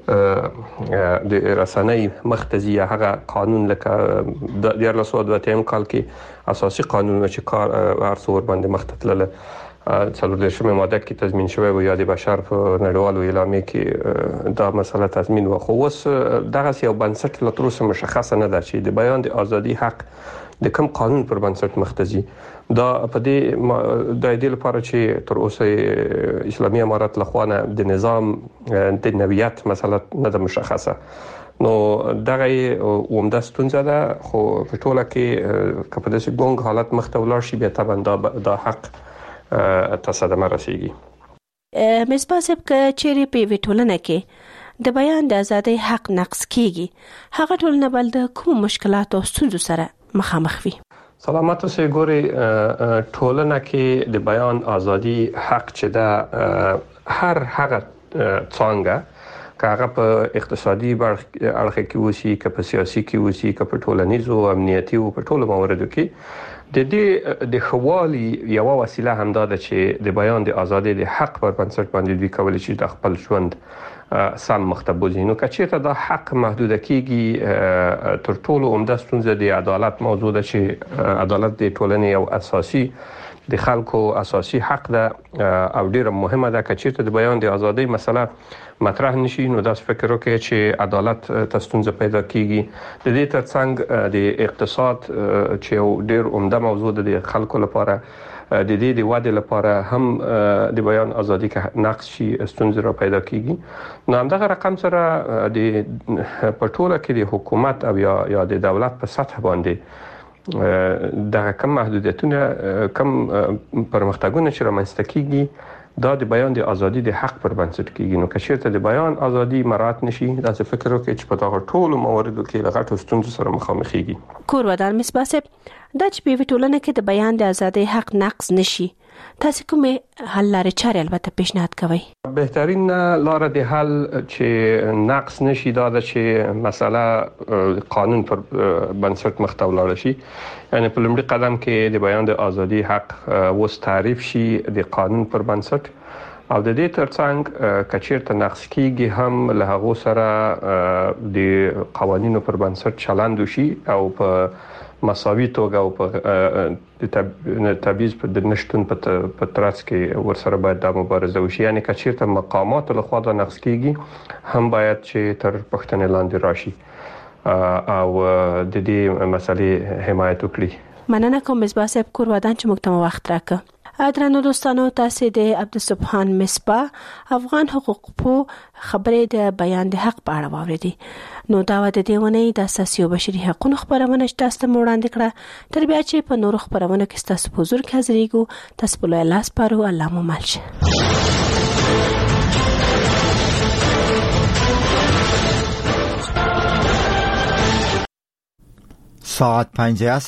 د رسنۍ مختزي هغه قانون لکه د 1932 کال کې اساسي قانون چې کار ارسور باندې مختتلله 14 ماده کې تضمین شوی و یا د بشر په نړیوالو اعلامیه کې دا مسله تضمین و. خو اوس دغه یو بنسټ لا تر اوسه مشخصه نه ده چې د بیان د ازادي حق د کوم قانون پر بنسټ مختزي. دا په دې لپاره چې تر اوسه اسلامي امارت لخوانه د نظام د نوعیت مسله نه ده مشخصه. نو دغه عمده ستونزه ده، خو په ټوله کې که په داسې ګونګ حالت مخته ولاړ شي بیا طبعا دا حق تصادم رسیږي. مصباح صاحب که چیرې په وټولنه کې د بیان د ازادۍ حق نقص کیږي، هغه ټولنه بل د کوم مشکلاتو او ستونزو سره مخامخ وي؟ سلامت اوسئ. ګوري ټولنه کې د بیان ازادي حق چې ده هر هغه څنګه که هغه په اقتصادي اړخ کې وسی، که په سیاسي کې وسی، که په ټولنیزو امنیتي او په ټولو مواردو کې د دې د خوالي یو وسیله هم ده چې د بیان د ازادۍ د حق پر بنسټ باندې دوی کولی شي د خپل ژوند سم مختبوزي. نو کچېته دا حق محدود کیږي تر ټولو عمده ستونزه د عدالت موضوع ده چې عدالت د ټولنې یو اساسي د خلکو اساسي حق ده او ډیره مهمه ده. کچېرته د بیان د ازادۍ مسله مطرح نشي نو دا فکر وکړي چې عدالت ته ستونزه پیدا کیږي. د دې ترڅنګ د اقتصاد چې ډیر عمده موضوع ده د خلکو لپاره، د دې د وادي لپاره هم د بیان ازادي کې نقص شي، ستونزې را پیدا کیږي. نو همدغه رقم سره د پټوله کې د حکومت او یا د دولت په سطح باندې دغه کم محدودیتونه، کم پرمختګونه چې رامنځته کیږي دا د بیان د ازادي د حق پر بنسټ کیږي. نو که چیرته د بیان ازادي مراعات نشي دا څه فکر وکړي چې په دغه ټولو مواردو کې لغټو ستونزو سره مخامخېږي. کورودان مصباح صاحب دا چې په ټولنه کې د بیان د ازادۍ حق نقض نشي، تاسو کومه حل لارې چارې البته پیشنهاد کوئ؟ بهترین لاره د حل چې نقص نشي دا ده چې مسله قانون پر بنسټ مخ ته ولاړ شي. یعنی په لومړي قدم کې د بیان د ازادي حق وس تعریف شي د قانون پر بنسټ، او د دې ترڅنګ کچیرته نقص کیږي هم له هغه سره د قوانینو پر بنسټ چلند وشي او په مساوي توګه او په تبعیض په نشټون په ترڅ کې ورسره باید د مبارزه وشي. یعنی کچیرته مقامات له خوا د نقص کیږي هم باید چې تر پښتنې لاندې راشي او د دې مسلې حمایت وکړي. مننه کوم مصباح صاحب کورودان چې موږ ته وخت راکړ. درنو دوستانو، تاسو د عبدالسبحان مصباح افغان حقوق په خبرې د بیان د حق په اړه واوریدي. نو دا د دیونه د اساسي او بشري حقوقو خبرونه چې تاسو ته وړاندې کړه. تر بیا چې په نورو خبرونه کې تاسو په حضور کې حاضرېږو، تاسو په الله سپارو. الله مو مل شه. ساعت 5